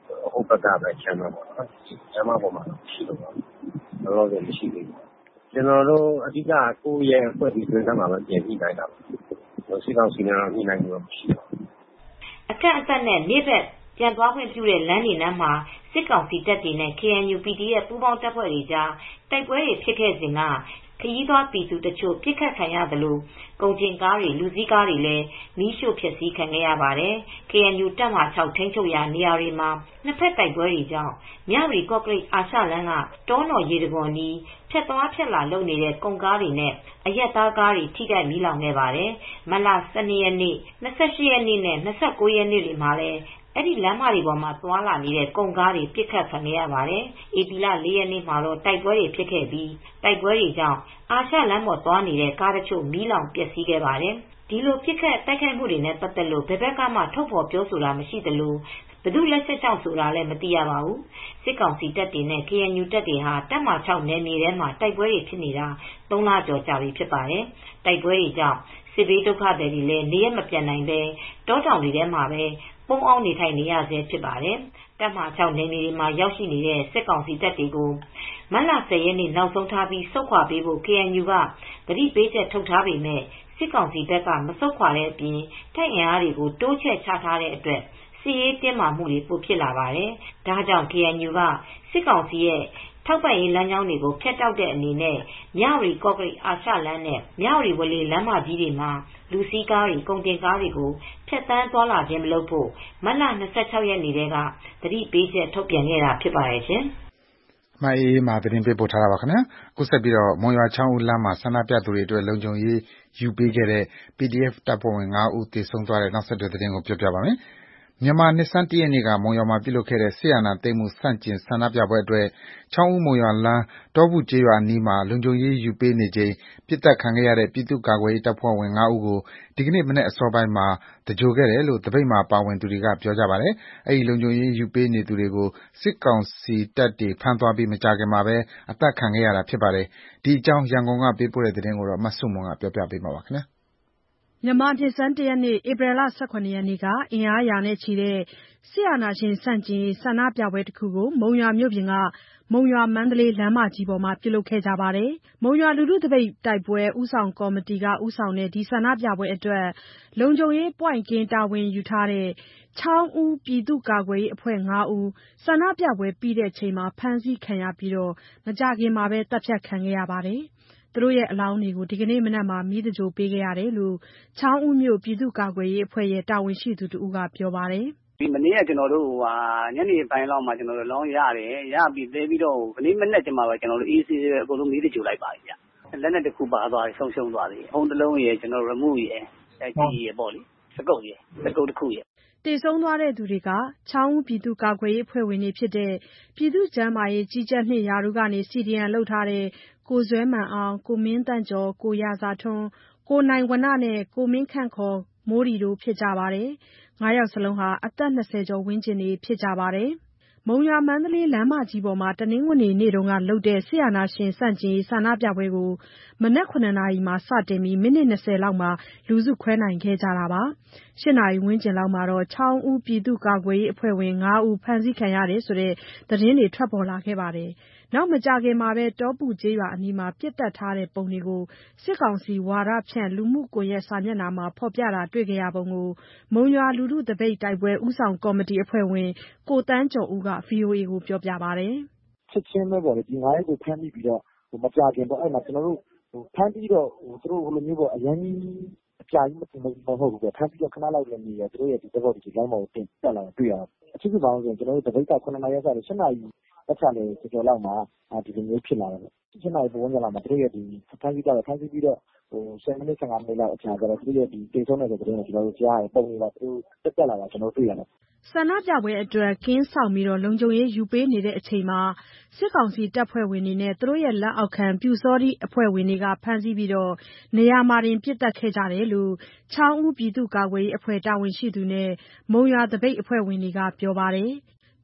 ဟိုဘက်ကပဲချမ်းသာပါတော့ချမ်းသာပေါ်မှာရှိတော့လောလောဆယ်မရှိသေးဘူးကျွန်တော်တို့အဓိကကိုယ့်ရဲ့အဖွဲ့အစည်းတွေမှာပဲပြင်ပြီးနိုင်တာပါစစ်ကောင်စီနဲ့ညှိနှိုင်းလို့မရှိတော့အကန့်အသတ်နဲ့နေ့ဘက်ပြန်သွားခွင့်ပြုတဲ့လမ်းတွေနားမှာစစ်ကောင်စီတပ်တွေနဲ့ ကေအန်ယူ ပီဒီအက်ဖ် ပူးပေါင်းတပ်ဖွဲ့တွေကြားတိုက်ပွဲတွေဖြစ်ခဲ့စဉ်ကခရီးသွားပြည်သူတချို့ပြစ်ခတ်ခံရသလိုကုန်တင်ကားတွေလူစည်းကားတွေလည်းမီးရှို့ဖျက်ဆီးခံခဲ့ရပါတယ်။ ကေအန်ယူ တပ်မဟာ ၆ ထိန်းချုပ်ရာနေရာတွေမှာနှစ်ဖက်တိုက်ပွဲတွေကြောင့်မြဝတီကော့ကရိတ်အာရှလမ်းကတောနော်ရေတံခွန်နီးဖြတ်သွားဖြတ်လာလုပ်နေတဲ့ကုန်ကားတွေနဲ့အရပ်သားကားတွေထိခိုက်မီးလောင်ခဲ့ပါတယ်။မတ်လ ၁၂ ရက်နေ့၊၂၈ ရက်နေ့နဲ့ ၂၉ ရက်နေ့တွေမှာလည်းအဲဒီလမ်းမတွေပေါ်မှာသွားလာနေတဲ့ကုန်ကားတွေပစ်ခတ်ခံခဲ့ရပါတယ်။ဧပြီလ ၄ ရက်နေ့မှာတော့တိုက်ပွဲတွေဖြစ်ခဲ့ပြီးတိုက်ပွဲတွေကြောင့်အာရှလမ်းပေါ်သွားနေတဲ့ကားတချို့မီးလောင်ပျက်စီးခဲ့ပါတယ်။ဒီလိုပစ်ခတ်တိုက်ခိုက်မှုတွေနဲ့ပတ်သက်လို့ဘယ်ဘက်ကမှထုတ်ဖော်ပြောဆိုတာမရှိသလိုဘယ်သူလက်ချက်ကြောင့်ဆိုတာလည်းမသိရပါဘူး။စစ်ကောင်စီတပ်တွေနဲ့ ကေအန်ယူ တပ်တွေဟာတပ်မဟာ ၆ နယ်မြေထဲမှာတိုက်ပွဲတွေဖြစ်နေတာသုံးလကျော်ကြာပြီဖြစ်ပါတယ်။တိုက်ပွဲတွေကြောင့်စစ်ဘေးဒုက္ခသည်တွေလည်းနေရမပြန်နိုင်ပဲတောတောင်တွေထဲမှာပဲပုံအောင်နေထိုင်နေရဆဲဖြစ်ပါတယ်။တပ်မဟာ ၆ နယ်မြေတွေမှာရောက်ရှိနေတဲ့စစ်ကောင်စီတပ်တွေကိုမတ်လ ၁၀ ရက်နေ့နောက်ဆုံးထားပြီးဆုတ်ခွာပေးဖို့ ကေအန်ယူ ကသတိပေးချက်ထုတ်ထားပေမဲ့စစ်ကောင်စီတပ်ကမဆုတ်ခွာတဲ့အပြင်တပ်အင်အားတွေကိုတိုးချဲ့ချထားတဲ့အတွက်စစ်ရေးတင်းမာမှုတွေပိုဖြစ်လာပါတယ်။ဒါကြောင့် ကေအန်ယူ ကစစ်ကောင်စီရဲ့ထောက်ပံ့ရေးလမ်းကြောင်းတွေကိုဖျက်တောက်တဲ့အနေနဲ့မြဝတီကော့ကရိတ်အာရှလမ်းနဲ့မြဝတီဝေါ်လေလမ်းမကြီးတွေမှာလူစီးကားတွေကုန်တင်ကားတွေကိုဖြတ်တန်းသွားလာခြင်းမလုပ်ဖို့မတ်လ ၂၆ ရက်နေ့ကသတိပေးချက်ထုတ်ပြန်ခဲ့တာဖြစ်ပါတယ်ရှင်။မအေးမာသတင်းပေးပို့ထားတာပါခင်ဗျာ။ခုဆက်ပြီးတော့မွန်ရွာချောင်းဦးလမ်းမှာဆန္ဒပြသူတွေအတွက်လုံခြုံရေးယူပေးခဲ့တဲ့ ပီဒီအက်ဖ် တပ်ဖွဲ့ဝင် ၅ ဦးသေဆုံးသွားတဲ့နောက်ဆက်တွဲသတင်းကိုပြောပြပါမယ်။မြန်မာနှစ်ဆန်းတရက်နေ့ကမုံရွာမှာပြုလုပ်ခဲ့တဲ့စစ်အာဏာသိမ်းမှုဆန့်ကျင်ဆန္ဒပြပွဲအတွက်ချောင်းဦးမုံရွာလမ်းဒေါပုကျေးရွာအနီးမှာလုံခြုံရေးယူပေးနေချိန်ပစ်သတ်ခံခဲ့ရတဲ့ပြည်သူ့ကာကွယ်ရေးတပ်ဖွဲ့ဝင် ၅ ဦးကိုဒီကနေ့မနက်အစောပိုင်းမှာသဂြိုဟ်ခဲ့တယ်လို့သပိတ်မှာပါဝင်သူတွေကပြောကြပါတယ်။အဲဒီလုံခြုံရေးယူပေးနေသူတွေကိုစစ်ကောင်စီတပ်တွေဖမ်းသွားပြီးမကြာခင်မှာပဲအသတ်ခံခဲ့ရတာဖြစ်ပါတယ်။ဒီအကြောင်းရန်ကုန်ကပေးပို့တဲ့သတင်းကိုမဆုမွန်ကပြောပြပေးမှာပါခင်ဗျာ။မြန်မာနှစ်ဆန်းတရက်နေ့ဧပြီလ ၁၇ ရက်နေ့ကအင်အားရာနဲ့ချီတဲ့စစ်အာဏာရှင်ဆန့်ကျင်ရေးဆန္ဒပြပွဲတစ်ခုကိုမုံရွာမြို့ပြင်ကမုံရွာမန္တလေးလမ်းမကြီးပေါ်မှာပြုလုပ်ခဲ့ကြပါတယ်။မုံရွာလူထုသပိတ်တိုက်ပွဲဦးဆောင်ကော်မတီကဦးဆောင်တဲ့ဒီဆန္ဒပြပွဲအတွက်လုံခြုံရေးပွိုင့်ကင်းတာဝန်ယူထားတဲ့ချောင်းဦးပြည်သူ့ကာကွယ်ရေးအဖွဲ့ ၅ ဦးဆန္ဒပြပွဲပြီးတဲ့အချိန်မှာဖမ်းဆီးခံရပြီးတော့မကြာခင်မှာပဲတပ်ဖြတ်ခံခဲ့ရပါတယ်။သူတို့ရဲ့အလောင်းတွေကိုဒီကနေ့မနက်မှာမီးသဂြိုဟ်ပေးခဲ့ရတယ်လို့ချောင်းဦးမြို့ပြည်သူ့ကာကွယ်ရေးအဖွဲ့ရဲ့တာဝန်ရှိသူတဦးကပြောပါတယ်။ဒီမနေ့ကကျွန်တော်တို့ဟာညနေပိုင်းလောက်မှာကျွန်တော်တို့လောင်းရတယ်ရပြီးသေးပြီးတော့မနေ့မနေ့ကျမှပဲကျွန်တော်တို့ အေးစီအကုန်လုံးမီးသဂြိုဟ်လိုက်ပါပြီဗျ။လက်နဲ့တစ်ခုပါသွားတယ်ဆုံးရှုံးသွားတယ်။ဖုံးတစ်လုံးရယ်ကျွန်တော်တို့ remove ရယ်အဲကြီးရယ်ပေါ့လေစကုတ်ရယ်စကုတ်တစ်ခုရယ်တည်ဆုံးသွားတဲ့သူတွေကချောင်းဦးပြည်သူ့ကာကွယ်ရေးအဖွဲ့ဝင်တွေဖြစ်တဲ့ပြည်သူ့ကျန်းမာရေးကြီးကြပ်နှစ်ရာထူးကနေ စီဒီအမ် လုပ်ထားတဲ့ကိုဇွဲမှန်အောင်ကိုမင်းတန့်ကျော်ကိုရာဇာထွန်းကိုနိုင်ဝဏ္ဏနဲ့ကိုမင်းခန့်ခေါ်မိုးရီတို့ဖြစ်ကြပါတယ်။ငါးယောက်စလုံးဟာအသက်၂၀ကျော်ဝန်းကျင်တွေဖြစ်ကြပါတယ်။မုံရွာမန္တလေးလမ်းမကြီးပေါ်မှာတနင်္ဂနွေနေ့တုန်းကလုပ်တဲ့စစ်အာဏာရှင်ဆန့်ကျင်ရေးဆန္ဒပြပွဲကိုမနက်၇နာရီမှာစတင်ပြီးမိနစ်၂၀လောက်မှာလူစုခွဲနိုင်ခဲ့ကြတာပါ။၈နာရီဝန်းကျင်လောက်မှာတော့ချောင်းဦးပြည်သူ့ကာကွယ်ရေးအဖွဲ့ဝင် ၅ ဦးဖမ်းဆီးခံရတယ်ဆိုတဲ့သတင်းတွေထွက်ပေါ်လာခဲ့ပါတယ်။နောက်မကြာခင်မှာပဲတောပုကျေးရွာအနီးမှာပစ်သတ်ထားတဲ့ပုံတွေကိုစစ်ကောင်စီဝါဒဖြန့်လူမှုကွန်ရက်စာမျက်နှာမှာဖော်ပြတာတွေ့ခဲ့ရပုံကိုမုံရွာလူထုသပိတ်တိုက်ပွဲဦးဆောင်ကော်မတီအဖွဲ့ဝင်ကိုသန်းကျော်ဦးက ဗွီအိုအေကိုပြောပြပါတယ်။ချက်ချင်းပဲပေါ့လေဒီငါးရက်ကိုဖမ်းပြီးပြီးတော့မကြာခင်ပေါ့အဲ့မှာကျွန်တော်တို့ဖမ်းပြီးတော့သူတို့ဟိုလိုမျိုးပေါ့အရင်ကြီးအကြာကြီးမဟုတ်ဘူးပေါ့ဖမ်းပြီးတော့ခဏလောက်လည်းနေရသူတို့ရဲ့ဒီသဘောတူလိုင်းမော်ကိုတင်တက်လာတွေ့ရအချင်းချင်းပေါင်းဆိုရင်ကျွန်တော်တို့တပိတ်က9နာရီဆက်တယ်7နာရီတက်ချတယ်ကြော်လောက်မှာဒီလိုမျိုးဖြစ်လာတယ်7နာရီပုံစံလောက်မှာသူတို့ရဲ့ဒီဖမ်းပြီးတော့ဖမ်းပြီးတော့ဟို10မိနစ်15မိနစ်လောက်အကြာကျတော့သူတို့ရဲ့ဒီတိတ်ဆုံးတဲ့တဲ့တဲ့ကျွန်တော်တို့ကြားရပုံနေတာသူတို့တက်တက်လာတာကျွန်တော်တွေ့ရတယ်ဆန္ဒပြပွဲအတွက်ကင်းဆောင်ပြီးတော့လုံခြုံရေးယူပေးနေတဲ့အချိန်မှာစစ်ကောင်စီတပ်ဖွဲ့ဝင်တွေနဲ့သူတို့ရဲ့လက်အောက်ခံပြူစောတိအဖွဲ့ဝင်တွေကဖမ်းဆီးပြီးတော့နေရာမှာတင်ပစ်တက်ခဲ့ကြတယ်လို့ချောင်းဦးပြည်သူ့ကာကွယ်ရေးအဖွဲ့တာဝန်ရှိသူနဲ့မုံရွာတပိတ်အဖွဲ့ဝင်တွေကပြောပါတယ်။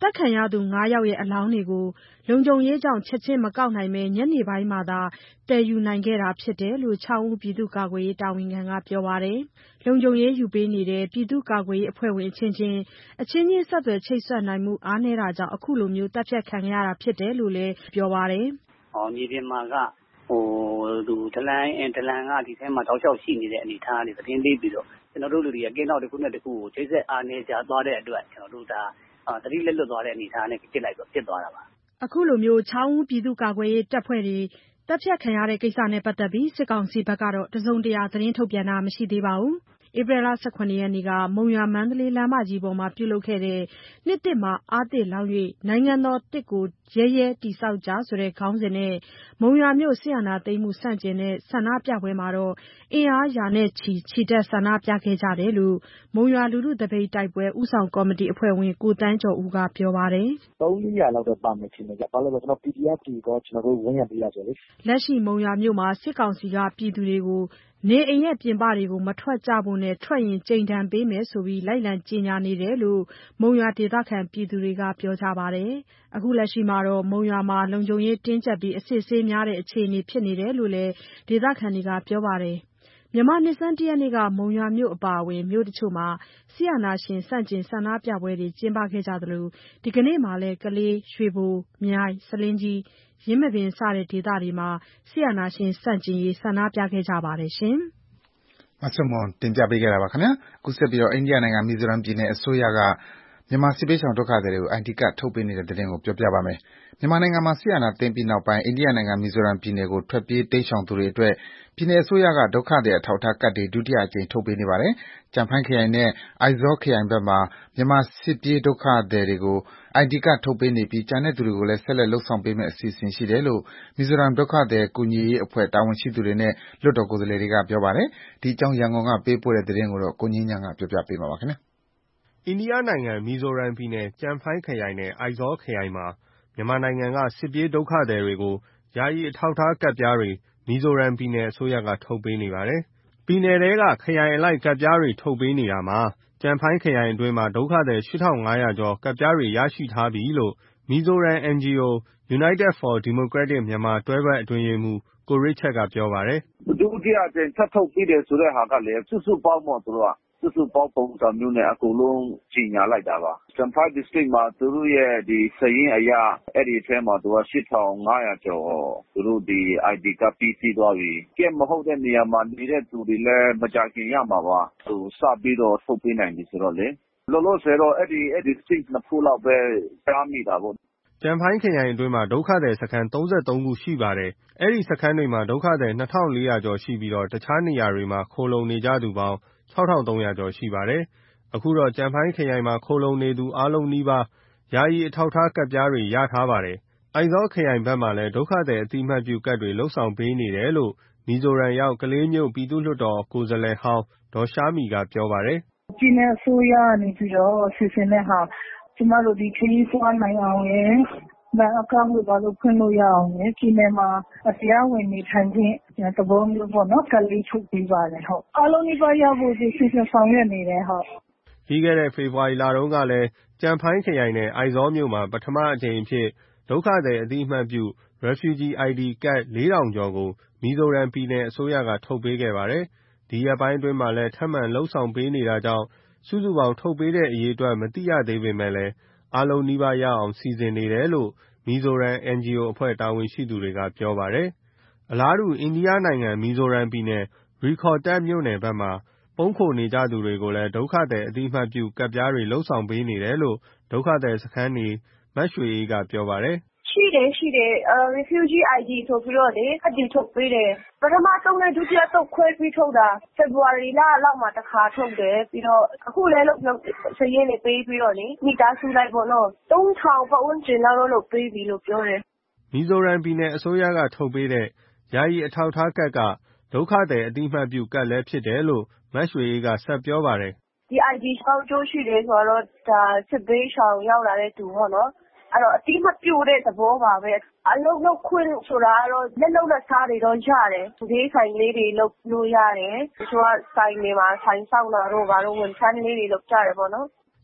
သက်ခံရသူငါးယောက်ရဲ့အလောင်းတွေကိုလုံခြုံရေးကြောင့်ချက်ချင်းမကောက်နိုင်ဘဲညနေပိုင်းမှာသာတည်ယူနိုင်ခဲ့တာဖြစ်တယ်လို့ချောင်းဦးပြည်သူ့ကာကွယ်ရေးတာဝန်ခံကပြောပါတယ်။လုံခြုံရေးယူပေးနေတဲ့ပြည်သူ့ကာကွယ်ရေးအဖွဲ့ဝင်အချင်းချင်းအချင်းချင်းဆက်သွယ်ချိတ်ဆက်နိုင်မှုအားနည်းတာကြောင့်အခုလိုမျိုးတပ်ဖြတ်ခံရတာဖြစ်တယ်လို့လည်းပြောပါတယ်။“မြေပြင်မှာကဒလန်ဒလန်ကဒီထဲမှာတောက်လျှောက်ရှိနေတဲ့အနေအထားတွေသတင်းပေးပြီးတော့ကျနော်တို့လူတွေကကင်းထောက်တခုနဲ့တခုကိုချိတ်ဆက်အားနည်းသွားတဲ့အတွက်ကျနော်တို့ဒါသတိလက်လွတ်သွားတဲ့အနေအထားနဲ့ဖြစ်လိုက်တော့ဖြစ်သွားတာပါ။”အခုလိုမျိုးချောင်းဦးပြည်သူ့ကာကွယ်ရေးတပ်ဖွဲ့တွေသတ်ဖြတ်ခံရတဲ့ကိစ္စနဲ့ပတ်သက်ပြီးစစ်ကောင်စီဘက်ကတော့တစုံတရာသတင်းထုတ်ပြန်တာမရှိသေးပါဘူး။ဧပြီလ၁၇ရက်နေ့ကမုံရွာမန္တလေးလမ်းမကြီးပေါ်မှာပြုလုပ်ခဲ့တဲ့နှစ်သစ်မှာအားသစ်လောင်း၍နိုင်ငံတော်သစ်ကိုရဲရဲတည်ဆောက်ကြဆိုတဲ့ခေါင်းစဉ်နဲ့မုံရွာမြို့စစ်အာဏာသိမ်းမှုဆန့်ကျင်တဲ့ဆန္ဒပြပွဲမှာအင်အားရာနဲ့ချီချီတက်ဆန္ဒပြခဲ့ကြတယ်လို့မုံရွာလူထုသပိတ်တိုက်ပွဲဦးဆောင်ကော်မတီအဖွဲ့ဝင်ကိုသန်းကျော်ဦးကပြောပါတယ်။“သုံးလေးရာလောက်တော့ပါမယ်ထင်တယ်ဗျ။ဘာလို့လဲဆိုတော့ ပီဒီအက်ဖ် တွေကိုကျနော်တို့ဝန်းရံပေးရဆိုတော့လေ။”လက်ရှိမုံရွာမြို့မှာစစ်ကောင်စီကပြည်သူတွေကိုနေအိမ်ပြင်ပတွေကိုမထွက်ကြဖို့နဲ့ထွက်ရင်ကြိမ်ဒဏ်ပေးမယ်ဆိုပြီးလိုက်လံကြေညာနေတယ်လို့မုံရွာဒေသခံပြည်သူတွေကပြောကြပါတယ်။အခုလက်ရှိမှာမုံရွာမှာလုံခြုံရေးတင်းကျပ်ပြီးအစစ်အဆေးများတဲ့အခြေအနေဖြစ်နေတယ်လို့လည်းဒေသခံတွေကပြောပါတယ်။မြန်မာနှစ်ဆန်းတရက်နေ့ကမုံရွာမြို့အပါအဝင်မြို့တချို့မှာစစ်အာဏာရှင်ဆန့်ကျင်ဆန္ဒပြပွဲတွေကျင်းပခဲ့ကြသလိုဒီကနေ့မှာလည်းကလေး၊ရွှေဘို၊မြိုင်၊ဆားလင်းကြီး၊ယင်းမာပင်စတဲ့ဒေသတွေမှာစစ်အာဏာရှင်ဆန့်ကျင်ရေးဆန္ဒပြခဲ့ကြပါတယ်ရှင်။မဆုမွန်တင်ပြပေးခဲ့တာပါခင်ဗျာ။အခုဆက်ပြီးတော့အိန္ဒိယနိုင်ငံမီဇိုရမ်ပြည်နယ်အစိုးရကမြန်မာစစ်ဘေးရှောင်ဒုက္ခသည်တွေကို အိုင်ဒီကဒ်ထုတ်ပေးနေတဲ့သတင်းကိုပြောပြပါမယ်။မြန်မာနိုင်ငံမှာစစ်အာဏာသိမ်းပြီးနောက်ပိုင်းအိန္ဒိယနိုင်ငံမီဇိုရမ်ပြည်နယ်ကိုထွက်ပြေးတိမ်းရှောင်သူတွေအတွက်ပြည်နယ်အစိုးရကဒုက္ခသည်အထောက်အထားကဒ်တွေဒုတိယအကြိမ်ထုတ်ပေးနေပါတယ်။ကျန်ဖိုင်းခရိုင်နဲ့အိုက်ဇောခရိုင်ဘက်မှာမြန်မာစစ်ပြေးဒုက္ခသည်တွေကို အိုင်ဒီကဒ်ထုတ်ပေးနေပြီးကျန်တဲ့သူတွေကိုလည်းဆက်လက်လုပ်ဆောင်ပေးမယ့်အစီအစဉ်ရှိတယ်လို့မီဇိုရမ်ဒုက္ခသည်ကူညီရေးအဖွဲ့တာဝန်ရှိသူတွေနဲ့လွှတ်တော်ကိုယ်စားလှယ်တွေကပြောပါတယ်။ဒီအကြောင်းရန်ကုန်ကပေးပို့တဲ့သတင်းကိုကိုငြိမ်းချမ်းကပြောပြပေးမှာပါခင်ဗျာ။အိန္ဒိယနိုင်ငံမီဇိုရမ်ပြည်နယ်ကျန်ဖိုင်းခရိုင်နဲ့အိုက်ဇောခရိုင်မှာမြန်မာနိုင်ငံကစစ်ပြေးဒုက္ခသည်တွေကိုယာယီအထောက်အထားကဒ်ပြားတွေမီဇိုရမ်ပြည်နယ်အစိုးရကထုတ်ပေးနေပါတယ်။ပြည်နယ်ထဲကခရိုင်အလိုက်ကဒ်ပြားတွေထုတ်ပေးနေတာမှာကျန်ဖိုင်းခရိုင်အတွင်းမှာဒုက္ခသည် ရှစ်ထောင်ငါးရာကျော်ကဒ်ပြားတွေရရှိထားပြီလို့မီဇိုရမ် အန် ဂျီ အို United for Democratic Myanmar တွဲဘက်အတွင်းရေးမှူးကိုရစ်ချတ်ကပြောပါတယ်။ဒုတိယအကြိမ်ထပ်ထုတ်ပေးတယ်ဆိုတဲ့ဟာကလည်းစုစုပေါင်းပေါ့သူတို့ကစုစုပေါင်းပုံစံမျိုးနဲ့အကုန်လုံးကြီးညာလိုက်တာပါ။ Champhai district မှာသူတို့ရဲ့ဒီစရင်အရာအဲ့ဒီအထဲမှာသူကရှစ်ထောင်ငါးရာကျော်သူတို့ဒီ အိုင် ဒီ ကပ်ပြီးစီးသွားပြီ။ကဲမဟုတ်တဲ့နေရာမှာနေတဲ့သူတွေလည်းမကြခင်ရမှာပါ။သူစပြီးတော့ထုတ်ပေးနိုင်ပြီဆိုတော့လေလောလောဆယ်တော့အဲ့ဒီအဲ့ district နှစ်ခုလောက်ပဲကြားမိတာပေါ့ကျန်ဖိုင်းခရိုင်အတွင်းမှာဒုက္ခသည်စခန်းသုံးဆယ့်သုံးခုရှိပါတယ်။အဲဒီစခန်းတွေမှာဒုက္ခသည်နှစ်ထောင်လေးရာကျော်ရှိပြီးတော့တခြားနေရာတွေမှာခိုလုံနေကြသူပေါင်းခြောက်ထောင်သုံးရာကျော်ရှိပါတယ်။အခုတော့ကျန်ဖိုင်းခရိုင်မှာခိုလုံနေသူအားလုံးနီးပါးယာယီအထောက်အထားကဒ်ပြားတွေရထားပါတယ်။အိုက်ဇောခရိုင်ဘက်မှာလည်းဒုက္ခသည်အသိအမှတ်ပြုကဒ်တွေလှုပ်ဆောင်ပေးနေတယ်လို့မီဇိုရမ်ရောက်ကလေးမြို့ပြည်သူ့လွှတ်တော်ကိုယ်စားလှယ်ဟောင်းဒေါ်ရှားမီကပြောပါတယ်။ပြည်နယ်အစိုးရကနေပြီးတော့စီစဉ်တဲ့ဟာကျမတို့ဒီခရီးသွားနိုင်အောင်ရယ်ဘဏ်အကောင့်တွေဘာလို့ဖွင့်လို့ရအောင်လဲပြည်နယ်မှာတရားဝင်နေထိုင်ခြင်းသဘောမျိုးပေါ့နော်ကလေးထုတ်ပေးပါတယ်ဟုတ်အားလုံးဒီပါရဖို့ဒီစီစဉ်ဆောင်ရွက်နေတယ်ဟုတ်ပြီးခဲ့တဲ့ဖေဖော်ဝါရီလတုန်းကလည်းကျန်ဖိုင်းခရိုင်နဲ့အိုက်ဇောမြို့မှာပထမအကြိမ်အဖြစ်ဒုက္ခသည်အသိအမှတ်ပြု Refugee အိုင် ဒီ ကဒ်လေးထောင်ကျော်ကိုမီဇိုရမ်ပြည်နယ်အစိုးရကထုတ်ပေးခဲ့ပါတယ်။ဒီရက်ပိုင်းအတွင်းမှာလည်းထပ်မံလှုပ်ဆောင်ပေးနေတာကြောင့်စုစုပေါင်းထုတ်ပေးတဲ့အရေအတွက်မသိရသေးပေမဲ့လည်းအားလုံးနီးပါးရအောင်စီစဉ်နေတယ်လို့မီဇိုရမ် အန် ဂျီ အို အဖွဲ့တာဝန်ရှိသူတွေကပြောပါတယ်။အလားတူအိန္ဒိယနိုင်ငံမီဇိုရမ်ပြည်နယ်ရီခေါ်တက်မြို့နယ်ဘက်မှာပုန်းခိုနေကြသူတွေကိုလည်းဒုက္ခသည်အသိအမှတ်ပြုကဒ်ပြားတွေလှုပ်ဆောင်ပေးနေတယ်လို့ဒုက္ခသည်စခန်းနေမတ်ရွှေအေးကပြောပါတယ်။ရှိတယ်ရှိတယ်အဲ refugee အိုင် ဒီ ဆိုပြီးတော့လေအတည်ထုတ်ပေးတယ်ပထမဆုံးနဲ့ဒုတိယတော့ခွဲပြီးထုတ်တာဖေဖော်ဝါရီလလောက်မှာတစ်ခါထုတ်တယ်ပြီးတော့အခုလည်းလုပ်လုပ်စရင်းတွေပေးပြီးတော့လေမိသားစုလိုက်ပေါ့နော်သုံးထောင်ပတ်ဝန်းကျင်လောက်လုပ်ပေးပြီလို့ပြောတယ်မီဇိုရမ်ပြည်နယ်အစိုးရကထုတ်ပေးတဲ့ယာယီအထောက်အထားကဒ်ကဒုက္ခသည်အသိအမှတ်ပြုကဒ်လည်းဖြစ်တယ်လို့မတ်ရွှေအေးကဆက်ပြောပါတယ်ဒီ အိုင် ဒီ ကောက်ကျိုးရှိတယ်ဆိုတော့ဒါစစ်ဘေးရှောင်ရောက်လာတဲ့သူပေါ့နော်အဲ့တော့အတိမပြုတ်တဲ့သဘောပါပဲအလုံးလုံးခွင့်ဆိုတာကတော့လက်လုံးလက်စားတွေတော့ရတယ်ဒီဆိုင်လေးတွေလုပ်လို့ရတယ်တချို့ကဆိုင်တွေမှာဆိုင်ဆောင်တာတော့ဘာလို့ဝန်ထမ်းလေးတွေလုပ်ကြတယ်ပေါ့နော်စ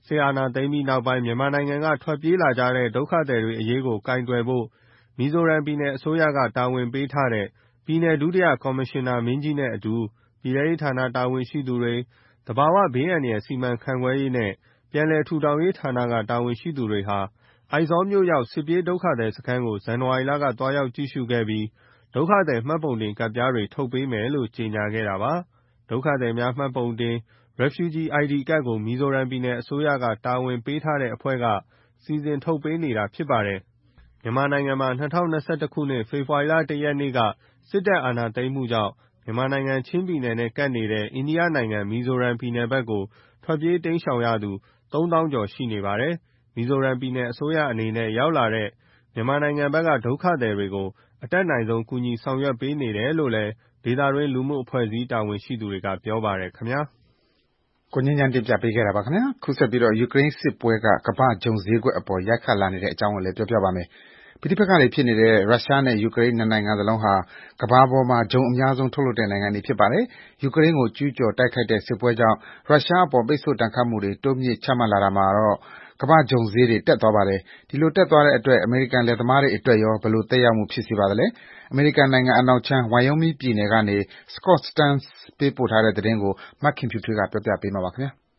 စစ်အာဏာသိမ်းပြီးနောက်ပိုင်းမြန်မာနိုင်ငံကထွက်ပြေးလာကြတဲ့ဒုက္ခသည်တွေအရေးကိုကိုင်တွယ်ဖို့မီဇိုရမ်ပြည်နယ်အစိုးရကတာဝန်ပေးထားတဲ့ပြည်နယ်ဒုတိယကော်မရှင်နာမင်းကြီးနဲ့အတူပြည်ထောင်စုဌာနတာဝန်ရှိသူတွေသဘာဝဘေးအန္တရာယ်စီမံခန့်ခွဲရေးနဲ့ပြန်လည်ထူထောင်ရေးဌာနကတာဝန်ရှိသူတွေဟာအိုက်ဇောမြို့ရောက်စစ်ပြေးဒုက္ခသည်စခန်းကိုဇန်နဝါရီလကတွားရောက်ကြည့်ရှုခဲ့ပြီးဒုက္ခသည်မှတ်ပုံတင်ကဒ်ပြားတွေထုတ်ပေးမယ်လို့ကြေညာခဲ့တာပါဒုက္ခသည်များမှတ်ပုံတင် Refugee အိုင် ဒီ ကဒ်ကိုမီဇိုရမ်ပြည်နယ်အစိုးရကတာဝန်ပေးထားတဲ့အဖွဲ့ကစီစဉ်ထုတ်ပေးနေတာဖြစ်ပါတယ်မြန်မာနိုင်ငံမှာ၂၀၂၁ခုနှစ်ဖေဖော်ဝါရီလတရက်နေ့ကစစ်တပ်အာဏာသိမ်းမှုကြောင့်မြန်မာနိုင်ငံချင်းပြည်နယ်နဲ့ကပ်နေတဲ့အိန္ဒိယနိုင်ငံမီဇိုရမ်ပြည်နယ်ဘက်ကိုထွက်ပြေးတိမ်းရှောင်ရသူသုံးသောင်းကျော်ရှိနေပါတယ်။မီဇိုရမ်ပြည်နယ်အစိုးရအနေနဲ့ရောက်လာတဲ့မြန်မာနိုင်ငံဘက်ကဒုက္ခသည်တွေကိုအတက်နိုင်ဆုံးကူညီဆောင်ရွက်ပေးနေတယ်လို့လည်းဒေသတွင်းလူမှုအဖွဲ့အစည်းတာဝန်ရှိသူတွေကပြောပါတယ်ခင်ဗျာ။ကိုငင်းညံတင်ပြပေးခဲ့တာပါခင်ဗျာ။ခုဆက်ပြီးတော့ယူကရိန်းစစ်ပွဲကကမ္ဘာဂျုံဈေးကွက်အပေါ်ရိုက်ခတ်လာနေတဲ့အကြောင်းကိုလည်းပြောပြပါမယ်။ပဋိပက္ခတွေဖြစ်နေတဲ့ရုရှားနဲ့ယူကရိန်းနှစ်နိုင်ငံစလုံးဟာကမ္ဘာပေါ်မှာဂျုံအများဆုံးထုတ်လုပ်တဲ့နိုင်ငံတွေဖြစ်ပါတယ်။ယူကရိန်းကိုကျူးကျော်တိုက်ခိုက်တဲ့စစ်ပွဲကြောင့်ရုရှားအပေါ်ပိတ်ဆို့ဒဏ်ခတ်မှုတွေတိုးမြင့်ချမှတ်လာတာမှာတော့ကမ္ဘာဂျုံဈေးတွေတက်သွားပါတယ်။ဒီလိုတက်သွားတဲ့အတွက်အမေရိကန်လယ်သမားတွေအတွက်ရောဘယ်လိုသက်ရောက်မှုဖြစ်စေပါသလဲ။အမေရိကန်နိုင်ငံအနောက်ခြမ်းဝိုင်ယိုမင်းပြည်နယ်ကနေ Scott Stearns ပေးပို့ထားတဲ့သတင်းကိုမခင်ဖြူထွေးကပြောပြပေးမှာပါခင်ဗျာ။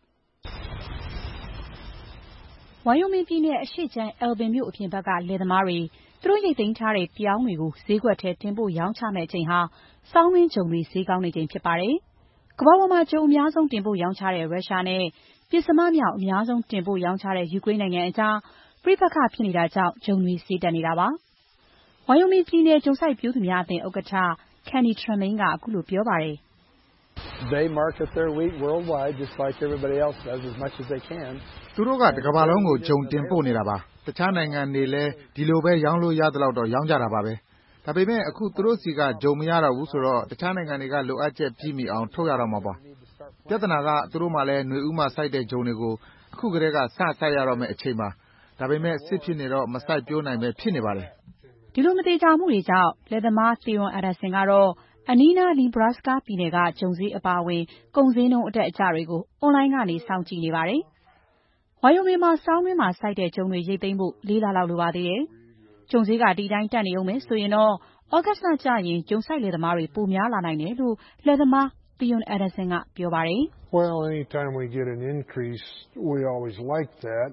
ဝိုင်ယိုမင်းပြည်နယ်အရှေ့ခြမ်း Elvin မြို့အပြင်ဘက်ကလယ်သမားတွေသူတို့ရိတ်သိမ်းထားတဲ့ပြောင်းတွေကိုဈေးကွက်ထဲတင်ပို့ရောင်းချမယ့်အချိန်ဟာဆောင်းတွင်းဂျုံတွေဈေးကောင်းနေချိန်ဖြစ်ပါတယ်။ကမ္ဘာပေါ်မှာဂျုံအများဆုံးတင်ပို့ရောင်းချတဲ့ရုရှားနဲ့ပစ္စမမြောက်အများဆုံးတင်ပို့ရောင်းချတဲ့ယူကရိန်းနိုင်ငံအကြားပြိပက္ခဖြစ်နေတာကြောင့်ဂျုံတွေဈေးတက်နေတာပါ။ဝိုင်ယိုမင်းပြည်နယ်ဂျုံစိုက်ပျိုးသူများအသင်းဥက္ကဋ္ဌ Kenny Tremaine ကအခုလိုပြောပါတယ်။ They market their wheat worldwide just like everybody else does as much as they can. သူတို့ကတကမ္ဘာလုံးကိုဂျုံတင်ပို့နေတာပါ။တခြားနိုင်ငံတွေလည်းဒီလိုပဲရောင်းလို့ရသလောက်တော့ရောင်းကြတာပါပဲ။ဒါပေမဲ့အခုသူတို့စီကဂျုံမရတော့ဘူးဆိုတော့တခြားနိုင်ငံတွေကလိုအပ်ချက်ပြည့်မီအောင်ထုတ်ရတော့မှာပါ။ပြဿနာကသူတို့မှလည်းຫນွေဦးမှာစိုက်တဲ့ဂျုံတွေကိုအခုကတည်းကစစိုက်ရတော့မယ့်အချိန်ပါ။ဒါပေမဲ့စစ်ဖြစ်နေတော့မစိုက်ပျိုးနိုင်ပဲဖြစ်နေပါတယ်။ဒီလိုမသေးချာမှုတွေကြောင့်လယ်သမား Theo Anderson ကတော့အနီးနား Nebraska ပြည်နယ်ကဂျုံဈေးအပါအဝင်ကုန်ဈေးနှုန်းအတက်အကျတွေကိုအွန်လိုင်းကနေစောင့်ကြည့်နေပါတယ်။ဝိုင်ယိုမင်းမှာဆောင်းတွင်းမှာစိုက်တဲ့ဂျုံတွေရိတ်သိမ်းဖို့လေးလလောက်လိုပါသေးတယ်။ဂျုံဈေးကဒီတိုင်းတက်နေအောင်မယ်ဆိုရင်တော့ဩဂတ်စ်လကျရင်ဂျုံစိုက်လယ်သမားတွေပိုများလာနိုင်တယ်လို့လယ်သမား Theo Anderson ကပြောပါတယ်။ Well, anytime we get an increase, we always like that,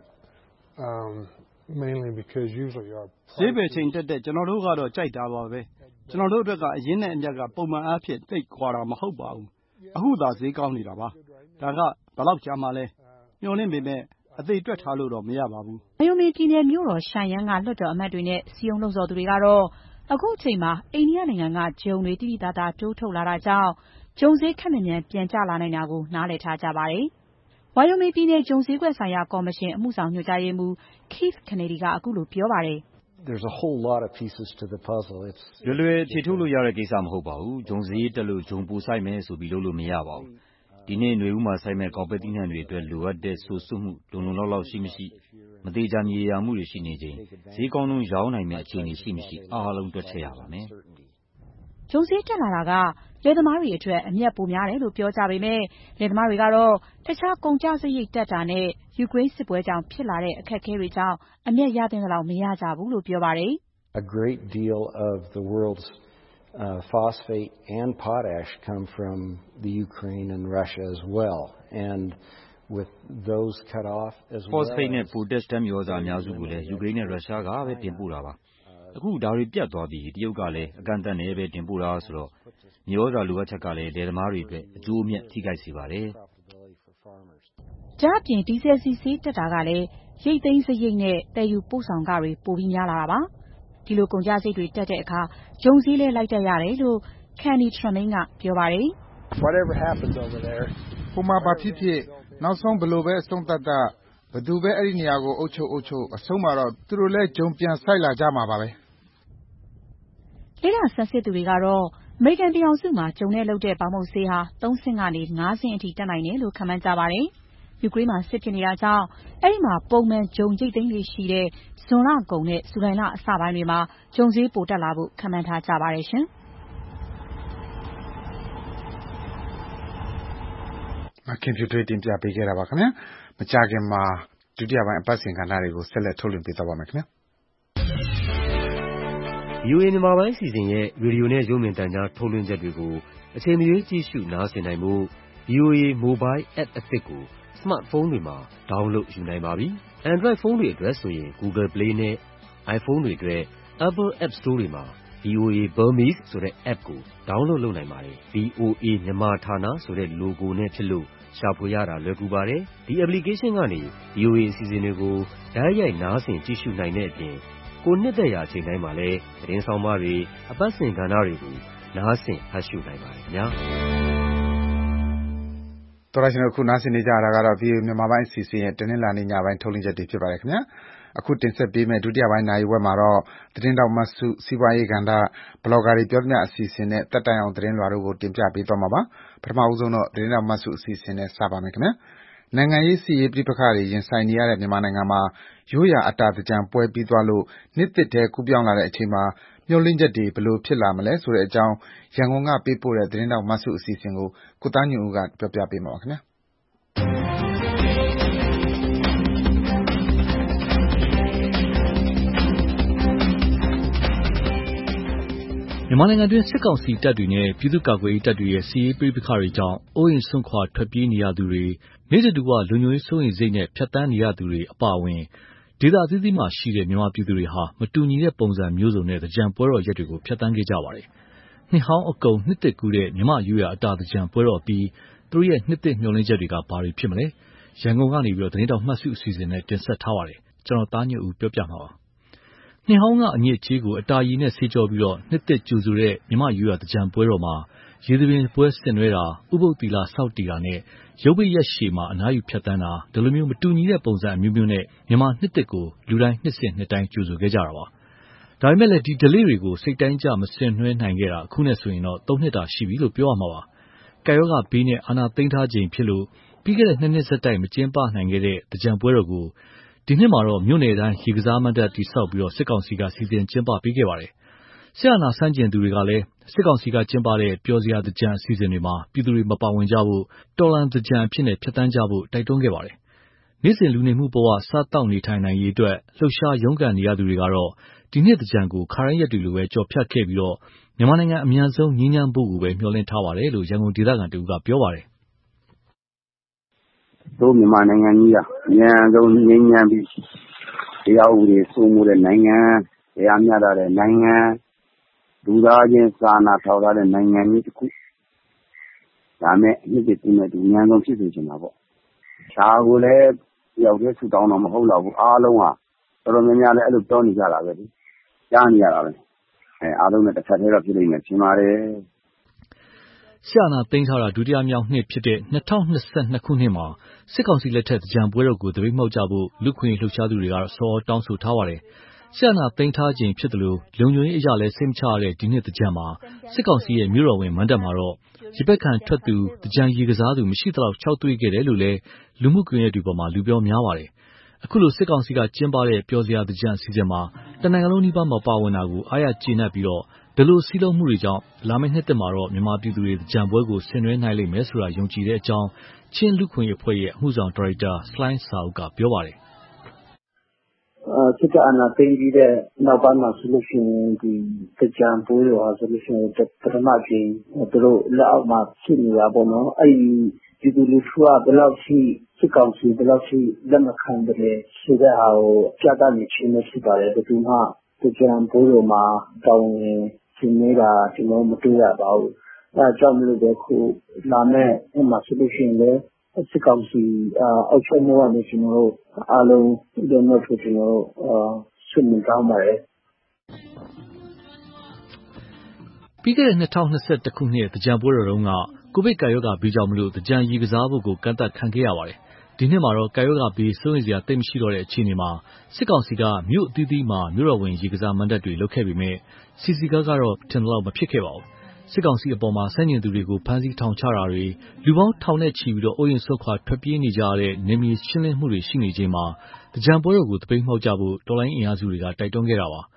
um, mainly because usually our ဈေးပဲချိန်တက်တဲ့ကျွန်တော်တို့ကတော့ကြိုက်တာပါပဲ။ကျွန်တော်တို့အတွက်ကအရင်နဲ့အမြက်ကပုံမှန်အားဖြင့်တိတ်ခွာတာမဟုတ်ပါဘူး။အခုသာဈေးကောင်းနေတာပါ။ဒါကဘယ်လောက်ကြာမှလဲ။မျှော်လင့်ပေမဲ့အသေးတွက်ထားလို့တော့မရပါဘူး။ဝိုင်ယိုမင်းပြည်နယ်မြို့တော်ရှိုင်ယန်းကလွှတ်တော်အမတ်တွေနဲ့စီယုံလှုံ့ဆော်သူတွေကတော့အခုအချိန်မှာအိန္ဒိယနိုင်ငံကဂျုံတွေတိတိတသားတိုးထုတ်လာတာကြောင့်ဂျုံဈေးခက်မြန်မြန်ပြန်ကျလာနိုင်တာကိုနားလည်ထားကြပါတယ်။ဝိုင်ယိုမင်းပြည်နယ်ဂျုံဈေးကွက်ဆိုင်ရာကော်မရှင်အမှုဆောင်ညွှန်ကြားရေးမှူး Keith Kennedy ကအခုလိုပြောပါတယ်။ There's a whole lot of pieces to the puzzle. It's လွယ်လွယ်ဖြေထုတ်လို့ရတဲ့ကိစ္စမဟုတ်ပါဘူး။ဂျုံဈေးတက်လို့ဂျုံပိုစိုက်မယ်ဆိုပြီးလုပ်လို့မရပါဘူး။ဒီနေ့ຫນွေဦးမှာစိုက်မဲ့ကောက်ပဲသီးနှံတွေအတွက်လိုအပ်တဲ့စိုစွတ်မှုလုံလုံလောက်လောက်ရှိမရှိမသေးချာမြေယာမှုတွေရှိနေချိန်ဈေးကောင်းလုံးရောင်းနိုင်မယ့်အခြေအနေရှိမရှိအားလုံးတွက်ချက်ရပါမယ်။ဂျုံဈေးတက်လာတာကလယ်သမားတွေအတွက်အမြတ်ပိုများတယ်လို့ပြောကြပေမဲ့လယ်သမားတွေကတော့တခြားကုန်ကျစရိတ်တက်တာနဲ့ယူကရိန်းစစ်ပွဲကြောင့်ဖြစ်လာတဲ့အခက်အခဲတွေကြောင့်အမြတ်ရသင့်သလောက်မရကြဘူးလို့ပြောပါတယ်။ A great deal of the world's uh, phosphate and potash come from the Ukraine and Russia as well, and with those cut off as well. Phosphate နဲ့ potash ဓာတ်မြေဩဇာအများစုကိုလည်းယူကရိန်းနဲ့ရုရှားကပဲတင်ပို့တာပါ။အခုဒါတွေပြတ်သွားပြီးတရုတ်ကလည်းအကန့်အသတ်နဲ့ပဲတင်ပို့တာဆိုတော့မြေဩဇာလိုအပ်ချက်ကလည်းလယ်သမားတွေအတွက်အကျိုးအမြတ်ထိခိုက်စေပါတယ်။ဒါ့အပြင်ဒီဇယ်ဆီဈေးတက်တာကလည်းရိတ်သိမ်းစရိတ်နဲ့တည်ယူပို့ဆောင်ခတွေပိုပြီးများလာတာပါ။ဒီလိုကုန်ကျစရိတ်တွေတက်တဲ့အခါဂျုံဈေးလည်းလိုက်တက်ရတယ်လို့ Kenny Tremaine ကပြောပါတယ်။ Whatever happens over there, ဟိုမှာဘာဖြစ်ဖြစ်နောက်ဆုံးဘယ်လိုပဲအဆုံးသတ်သတ်ဘယ်သူပဲအဲ့ဒီနေရာကိုအုပ်ချုပ်အုပ်ချုပ်အဆုံးမှာတော့သူတို့လည်းဂျုံပြန်စိုက်လာကြမှာပါပဲ။လေ့လာဆန်းစစ်သူတွေကတော့အမေရိကန်ပြည်ထောင်စုမှာဂျုံနဲ့လုပ်တဲ့ပေါင်မုတ်ဆေးဟာသုံးဆင့်ကနေငါးဆင့်အထိတက်နိုင်တယ်လို့ခန့်မှန်းကြပါတယ်။ယူကရိန်းမှာစစ်ဖြစ်နေတာကြောင့်အဲ့ဒီမှာပုံမှန်ဂျုံရိတ်သိမ်းလေရှိတဲ့ဇွန်လကုန်နဲ့ဇူလိုင်လအစပိုင်းတွေမှာဂျုံဈေးပိုတက်လာဖို့ခန့်မှန်းထားကြပါတယ်ရှင်။မခင်ဖြူထွေးတင်ပြပေးခဲ့တာပါခင်ဗျာ။မကြာခင်မှာဒုတိယပိုင်းအပတ်စဉ်ကဏ္ဍတွေကိုဆက်လက်ထုတ်လွှင့်ပေးသွားပါမယ်ခင်ဗျာဗွီအိုအေ မြန်မာပိုင်းအစီအစဉ်ရဲ့ရေဒီယိုနဲ့ရုပ်မြင်သံကြားထုတ်လွှင့်ချက်တွေကိုအချိန်မရွေးကြည့်ရှုနားဆင်နိုင်ဖို့ ဗွီအိုအေ Mobile App အသစ်ကို စမတ်ဖုန်းတွေမှာ download ယူနိုင်ပါပြီ။ Android ဖုန်းတွေအတွက်ဆိုရင် Google Play နဲ့ iPhone တွေအတွက် Apple App Store တွေမှာ ဗွီအိုအေ Burmese ဆိုတဲ့ app ကို download လုပ်နိုင်ပါတယ်။ ဗွီအိုအေ မြန်မာဌာနဆိုတဲ့ logo နဲ့ဖြစ်လို့ရှာဖွေရတာလွယ်ကူပါတယ်။ ဒီ application ကနေ ဗွီအိုအေ အစီအစဉ်တွေကိုတိုက်ရိုက်နားဆင်ကြည့်ရှုနိုင်တဲ့အပြင်ကိုယ်နှစ်သက်ရာအချိန်တိုင်းမှာလည်းသတင်းဆောင်မတွေအပတ်စဉ်ကဏ္ဍတွေကိုနားဆင်ဖတ်ရှုနိုင်ပါတယ်ခင်ဗျာတော်ရရှင်တို့ခုနားဆင်နေကြတာကတော့ ဗွီအိုအေ မြန်မာပိုင်းအစီအစဉ်ရဲ့တနင်္လာနေ့ညပိုင်းထုတ်လွှင့်ချက်တွေဖြစ်ပါတယ်ခင်ဗျာအခုတင်ဆက်ပေးမယ့်ဒုတိယပိုင်းနိုင်ဝက်မှာတော့သတင်းတောက်မတ်စုစီးပွားရေးကဏ္ဍဘလော့ဂါတွေပြောသမျှအစီအစဉ်နဲ့တက်တိုင်အောင်သတင်းလွှာတို့ကိုတင်ပြပေးသွားမှာပါပထမဦးဆုံးတော့သတင်းတောက်မတ်စုအစီအစဉ်နဲ့စပါမယ်ခင်ဗျာနိုင်ငံရေးစီရေးပြပခါတွေရင်ဆိုင်နေရတဲ့မြန်မာနိုင်ငံမှာရိုးရာအတာတကြံပွဲပြီးသွားလို့နှစ်သစ်ထဲကူးပြောင်းလာတဲ့အချိန်မှာမျှော်လင့်ချက်တွေဘယ်လိုဖြစ်လာမလဲဆိုတဲ့အကြောင်းရန်ကုန်ကပေးပို့တဲ့သတင်းတောက်မတ်စုအစီအစဉ်ကိုကိုသားညွန့်ဦးကပြောပြပေးမှာပါခင်ဗျာမြန်မာနိုင်ငံတွင်းစစ်ကောင်စီတပ်တွေနဲ့ပြည်သူ့ကာကွယ်ရေးတပ်တွေရဲ့စစ်ရေးပဋိပက္ခတွေကြောင့်အိုးအိမ်စွန့်ခွာထွက်ပြေးနေရသူတွေနေ့တဓူဝလုံခြုံရေးစိုးရိမ်စိတ်နဲ့ဖြတ်သန်းနေရသူတွေအပါအဝင်ဒေသအသီးသီးမှာရှိတဲ့မြန်မာပြည်သူတွေဟာမတူညီတဲ့ပုံစံမျိုးစုံနဲ့သကြံပွဲတော်ရက်တွေကိုဖြတ်သန်းခဲ့ကြပါတယ်။နှစ်ဟောင်းအကုန်နှစ်သစ်ကူးတဲ့မြန်မာရိုးရာအတာသကြံပွဲတော်ပြီးသူတို့ရဲ့နှစ်သစ်မျှော်လင့်ချက်တွေကဘာတွေဖြစ်မလဲ။ရန်ကုန်ကနေပြီးတော့သတင်းတောက်မှတ်စုအစီအစဉ်နဲ့တင်ဆက်ထားပါတယ်။ကျွန်တော်သားညွန့်ဦးပြောပြမှာပါ။နှစ်ဟောင်းကအညစ်အကြေးကိုအတာရီနဲ့ဆေးကြောပြီးတော့နှစ်သစ်ကြိုဆိုတဲ့မြမရိုးရာတကြံပွဲတော်မှာရေသပင်ပွဲဆင်နွှဲတာဥပုသ်သီလစောင့်တည်တာနဲ့ရုပ်ပိရက်ရှည်မှာအနားယူဖြတ်တန်းတာဒီလိုမျိုးမတူညီတဲ့ပုံစံအမျိုးမျိုးနဲ့မြန်မာနှစ်သစ်ကိုလူတိုင်းနှစ်စဉ်နှစ်တိုင်းကြိုဆိုခဲ့ကြတာပါ။ဒါပေမဲ့လည်းဒီ delay တွေကိုစိတ်တိုင်းကြမဆင်နွှဲနိုင်ခဲ့တာအခုနဲ့ဆိုရင်တော့သုံးနှစ်တာရှိပြီလို့ပြောရမှာပါ။ကာယောဂဘေးနဲ့အာနာသိမ့်ထားခြင်းဖြစ်လို့ပြီးခဲ့တဲ့နှစ်နှစ်ဆက်တိုက်မကျင်းပနိုင်ခဲ့တဲ့တကြံပွဲတော်ကိုဒီနှစ်မှာတော့မြို့နယ်တိုင်းရေကစားမဏ္ဍပ်တိဆောက်ပြီးစစ်ကောင်စီကစီစဉ်ကျင်းပပေးခဲ့ပါတယ်။ဆရာနာဆန်းကျင်သူတွေကလည်းစစ်ကောင်စီကကျင်းပတဲ့ပျော်စရာတကြံအစီအစဉ်တွေမှာပြည်သူတွေမပါဝင်ကြဖို့တော်လန်တကြံအဖြစ်နဲ့ဖြတ်တန်းကြဖို့တိုက်တွန်းခဲ့ပါတယ်။နေ့စဉ်လူနေမှုဘဝစားတောက်နေထိုင်နိုင်ရေးအတွက်လှုပ်ရှားရုန်းကန်နေရသူတွေကတော့ဒီနှစ်တကြံကိုခါရမ်းရက်တွေလိုပဲကြော်ဖြတ်ခဲ့ပြီးတော့မြန်မာနိုင်ငံအမြန်ဆုံးငြိမ်းချမ်းဖို့ကိုပဲမျှော်လင့်ထားပါတယ်လို့ရန်ကုန်ဒေသခံတူကပြောပါတယ်။တို့မြန်မာနိုင်ငံကြီးကအမြန်ဆုံးငြိမ်းချမ်းပြီးတရားဥပဒေစိုးမိုးတဲ့နိုင်ငံတရားမျှတတဲ့နိုင်ငံလူသားချင်းစာနာထောက်ထားတဲ့နိုင်ငံကြီးတစ်ခုဒါမဲ့အနှစ်တစ်ခုနဲ့ဒီအမြန်ဆုံးဖြစ်စေချင်တာပေါ့ဒါကိုလည်းရောက်တဲ့ဆူတောင်းတော့မဟုတ်တော့ဘူးအားလုံးဟာတော်တော်များများလည်းအဲ့လိုပြောနေကြတာပဲဒီကြားနေရတာပဲအဲအားလုံးနဲ့တစ်ခါတည်းတော့ဖြစ်နေမယ်ထင်ပါတယ်ဆရာနာသိမ်းထားတာဒုတိယမြောက်နှစ်ဖြစ်တဲ့နှစ်ထောင်နှစ်ဆယ့်နှစ်ခုနှစ်မှာစစ်ကောင်စီလက်ထက်တကြံပွဲတော်ကိုတပိတ်မှောက်ကြဖို့လူခွင့်လှုပ်ရှားသူတွေကစောတောင်းဆိုထားပါတယ်ဆရာနာသိမ်းထားခြင်းဖြစ်တယ်လို့လုံခြုံရေးအရာလဲစိတ်မချရတဲ့ဒီနှစ်တကြံမှာစစ်ကောင်စီရဲ့မြို့တော်ဝင်မန္တမှာတော့ရေပက်ခံထွက်သူတကြံရေကစားသူမရှိသလောက်ခြောက်သွေးခဲ့တယ်လို့လဲလူမှုကွန်ရက်တွေပေါ်မှာလူပြောများပါတယ်အခုလိုစစ်ကောင်စီကကျင်းပတဲ့ပျော်စရာတကြံအစီအစဉ်မှာတနိုင်ငံလုံးနှိပါမပါဝင်တာကိုအားရကျေနပ်ပြီးတော့ဒီလိုစီးလုံးမှုတွေကြောင့်လာမယ့်နှစ်သက်မှာတော့မြန်မာပြည်သူတွေကြံပွဲကိုဆင်နွှဲနိုင်လိမ့်မယ်ဆိုတာယုံကြည်တဲ့အကြောင်းချင်းလူခွင့်အဖွဲ့ရဲ့အမှုဆောင်ဒါရိုက်တာစလိုင်းစာအုပ်ကပြောပါတယ်အာစစ်တပ်အာဏာသိမ်းပြီးတဲ့နောက်ပိုင်းမှာဆိုလို့ရှိရင်ဒီကြံပွဲတော်ဟာဆိုလို့ရှိရင်ပထမကြိမ်သူတို့လက်အောက်မှာဖြစ်နေတာပေါ့နော်အဲ့ဒီဒီလူထုကဘယ်လောက်ရှိစစ်ကောင်စီဘယ်လောက်ရှိလက်မခံတယ်ဆိုတဲ့ဟာကိုပြသနေခြင်းမရှိပါတယ်ဘယ်သူမှကြံပွဲတော်မှာတောင်းရင်ရှင်နေတာကျွန်တော်မတွေ့ရပါဘူးအဲကြောင့်မလို့ပဲခုလာမဲ့အမှဆိုလို့ရှိရင်လည်းစစ်ကောင်စီအောက်ချုပ်မှုကနေကျွန်တော်တို့အားလုံးဒီလိုမျိုးဖြစ်ကျွန်တော်တို့ဆွေးနွေးကြပါတယ်ပြီးခဲ့တဲ့နှစ်ထောင်နှစ်ဆယ့်တစ်ခုနှစ်တကြံပွဲတော်တုန်းကကိုဗစ်ကာရောဂါဘေးကြောင့်မလို့တကြံရေကစားဖို့ကိုကန့်သတ်ခံခဲ့ရပါတယ်ဒီနှစ်မှာတော့ကာရောဂါဘေးစိုးရိမ်စရာတိတ်မရှိတော့တဲ့အခြေအနေမှာစစ်ကောင်စီကမြို့အသီးသီးမှာမြို့တော်ဝင်ရေကစားမဏ္ဍပ်တွေလုပ်ခဲ့ပေမဲ့စီစီကားကတော့ထင်တော့မဖြစ်ခဲ့ပါဘူးစစ်ကောင်စီအပေါ်မှာဆန့်ကျင်သူတွေကိုဖမ်းဆီးထောင်ချတာတွေလူပေါင်းထောင်နဲ့ချီပြီးတော့အိုးရင်ဆုတ်ခွာထွက်ပြေးနေကြရတဲ့နေမြေရှင်းလင်းမှုတွေရှိနေချိန်မှာတကြံပွဲတော်ကိုတပိတ်မှောက်ကြဖို့တော်လိုင်းအင်အားစုတွေကတိုက်တွန်းခဲ့တာပါမ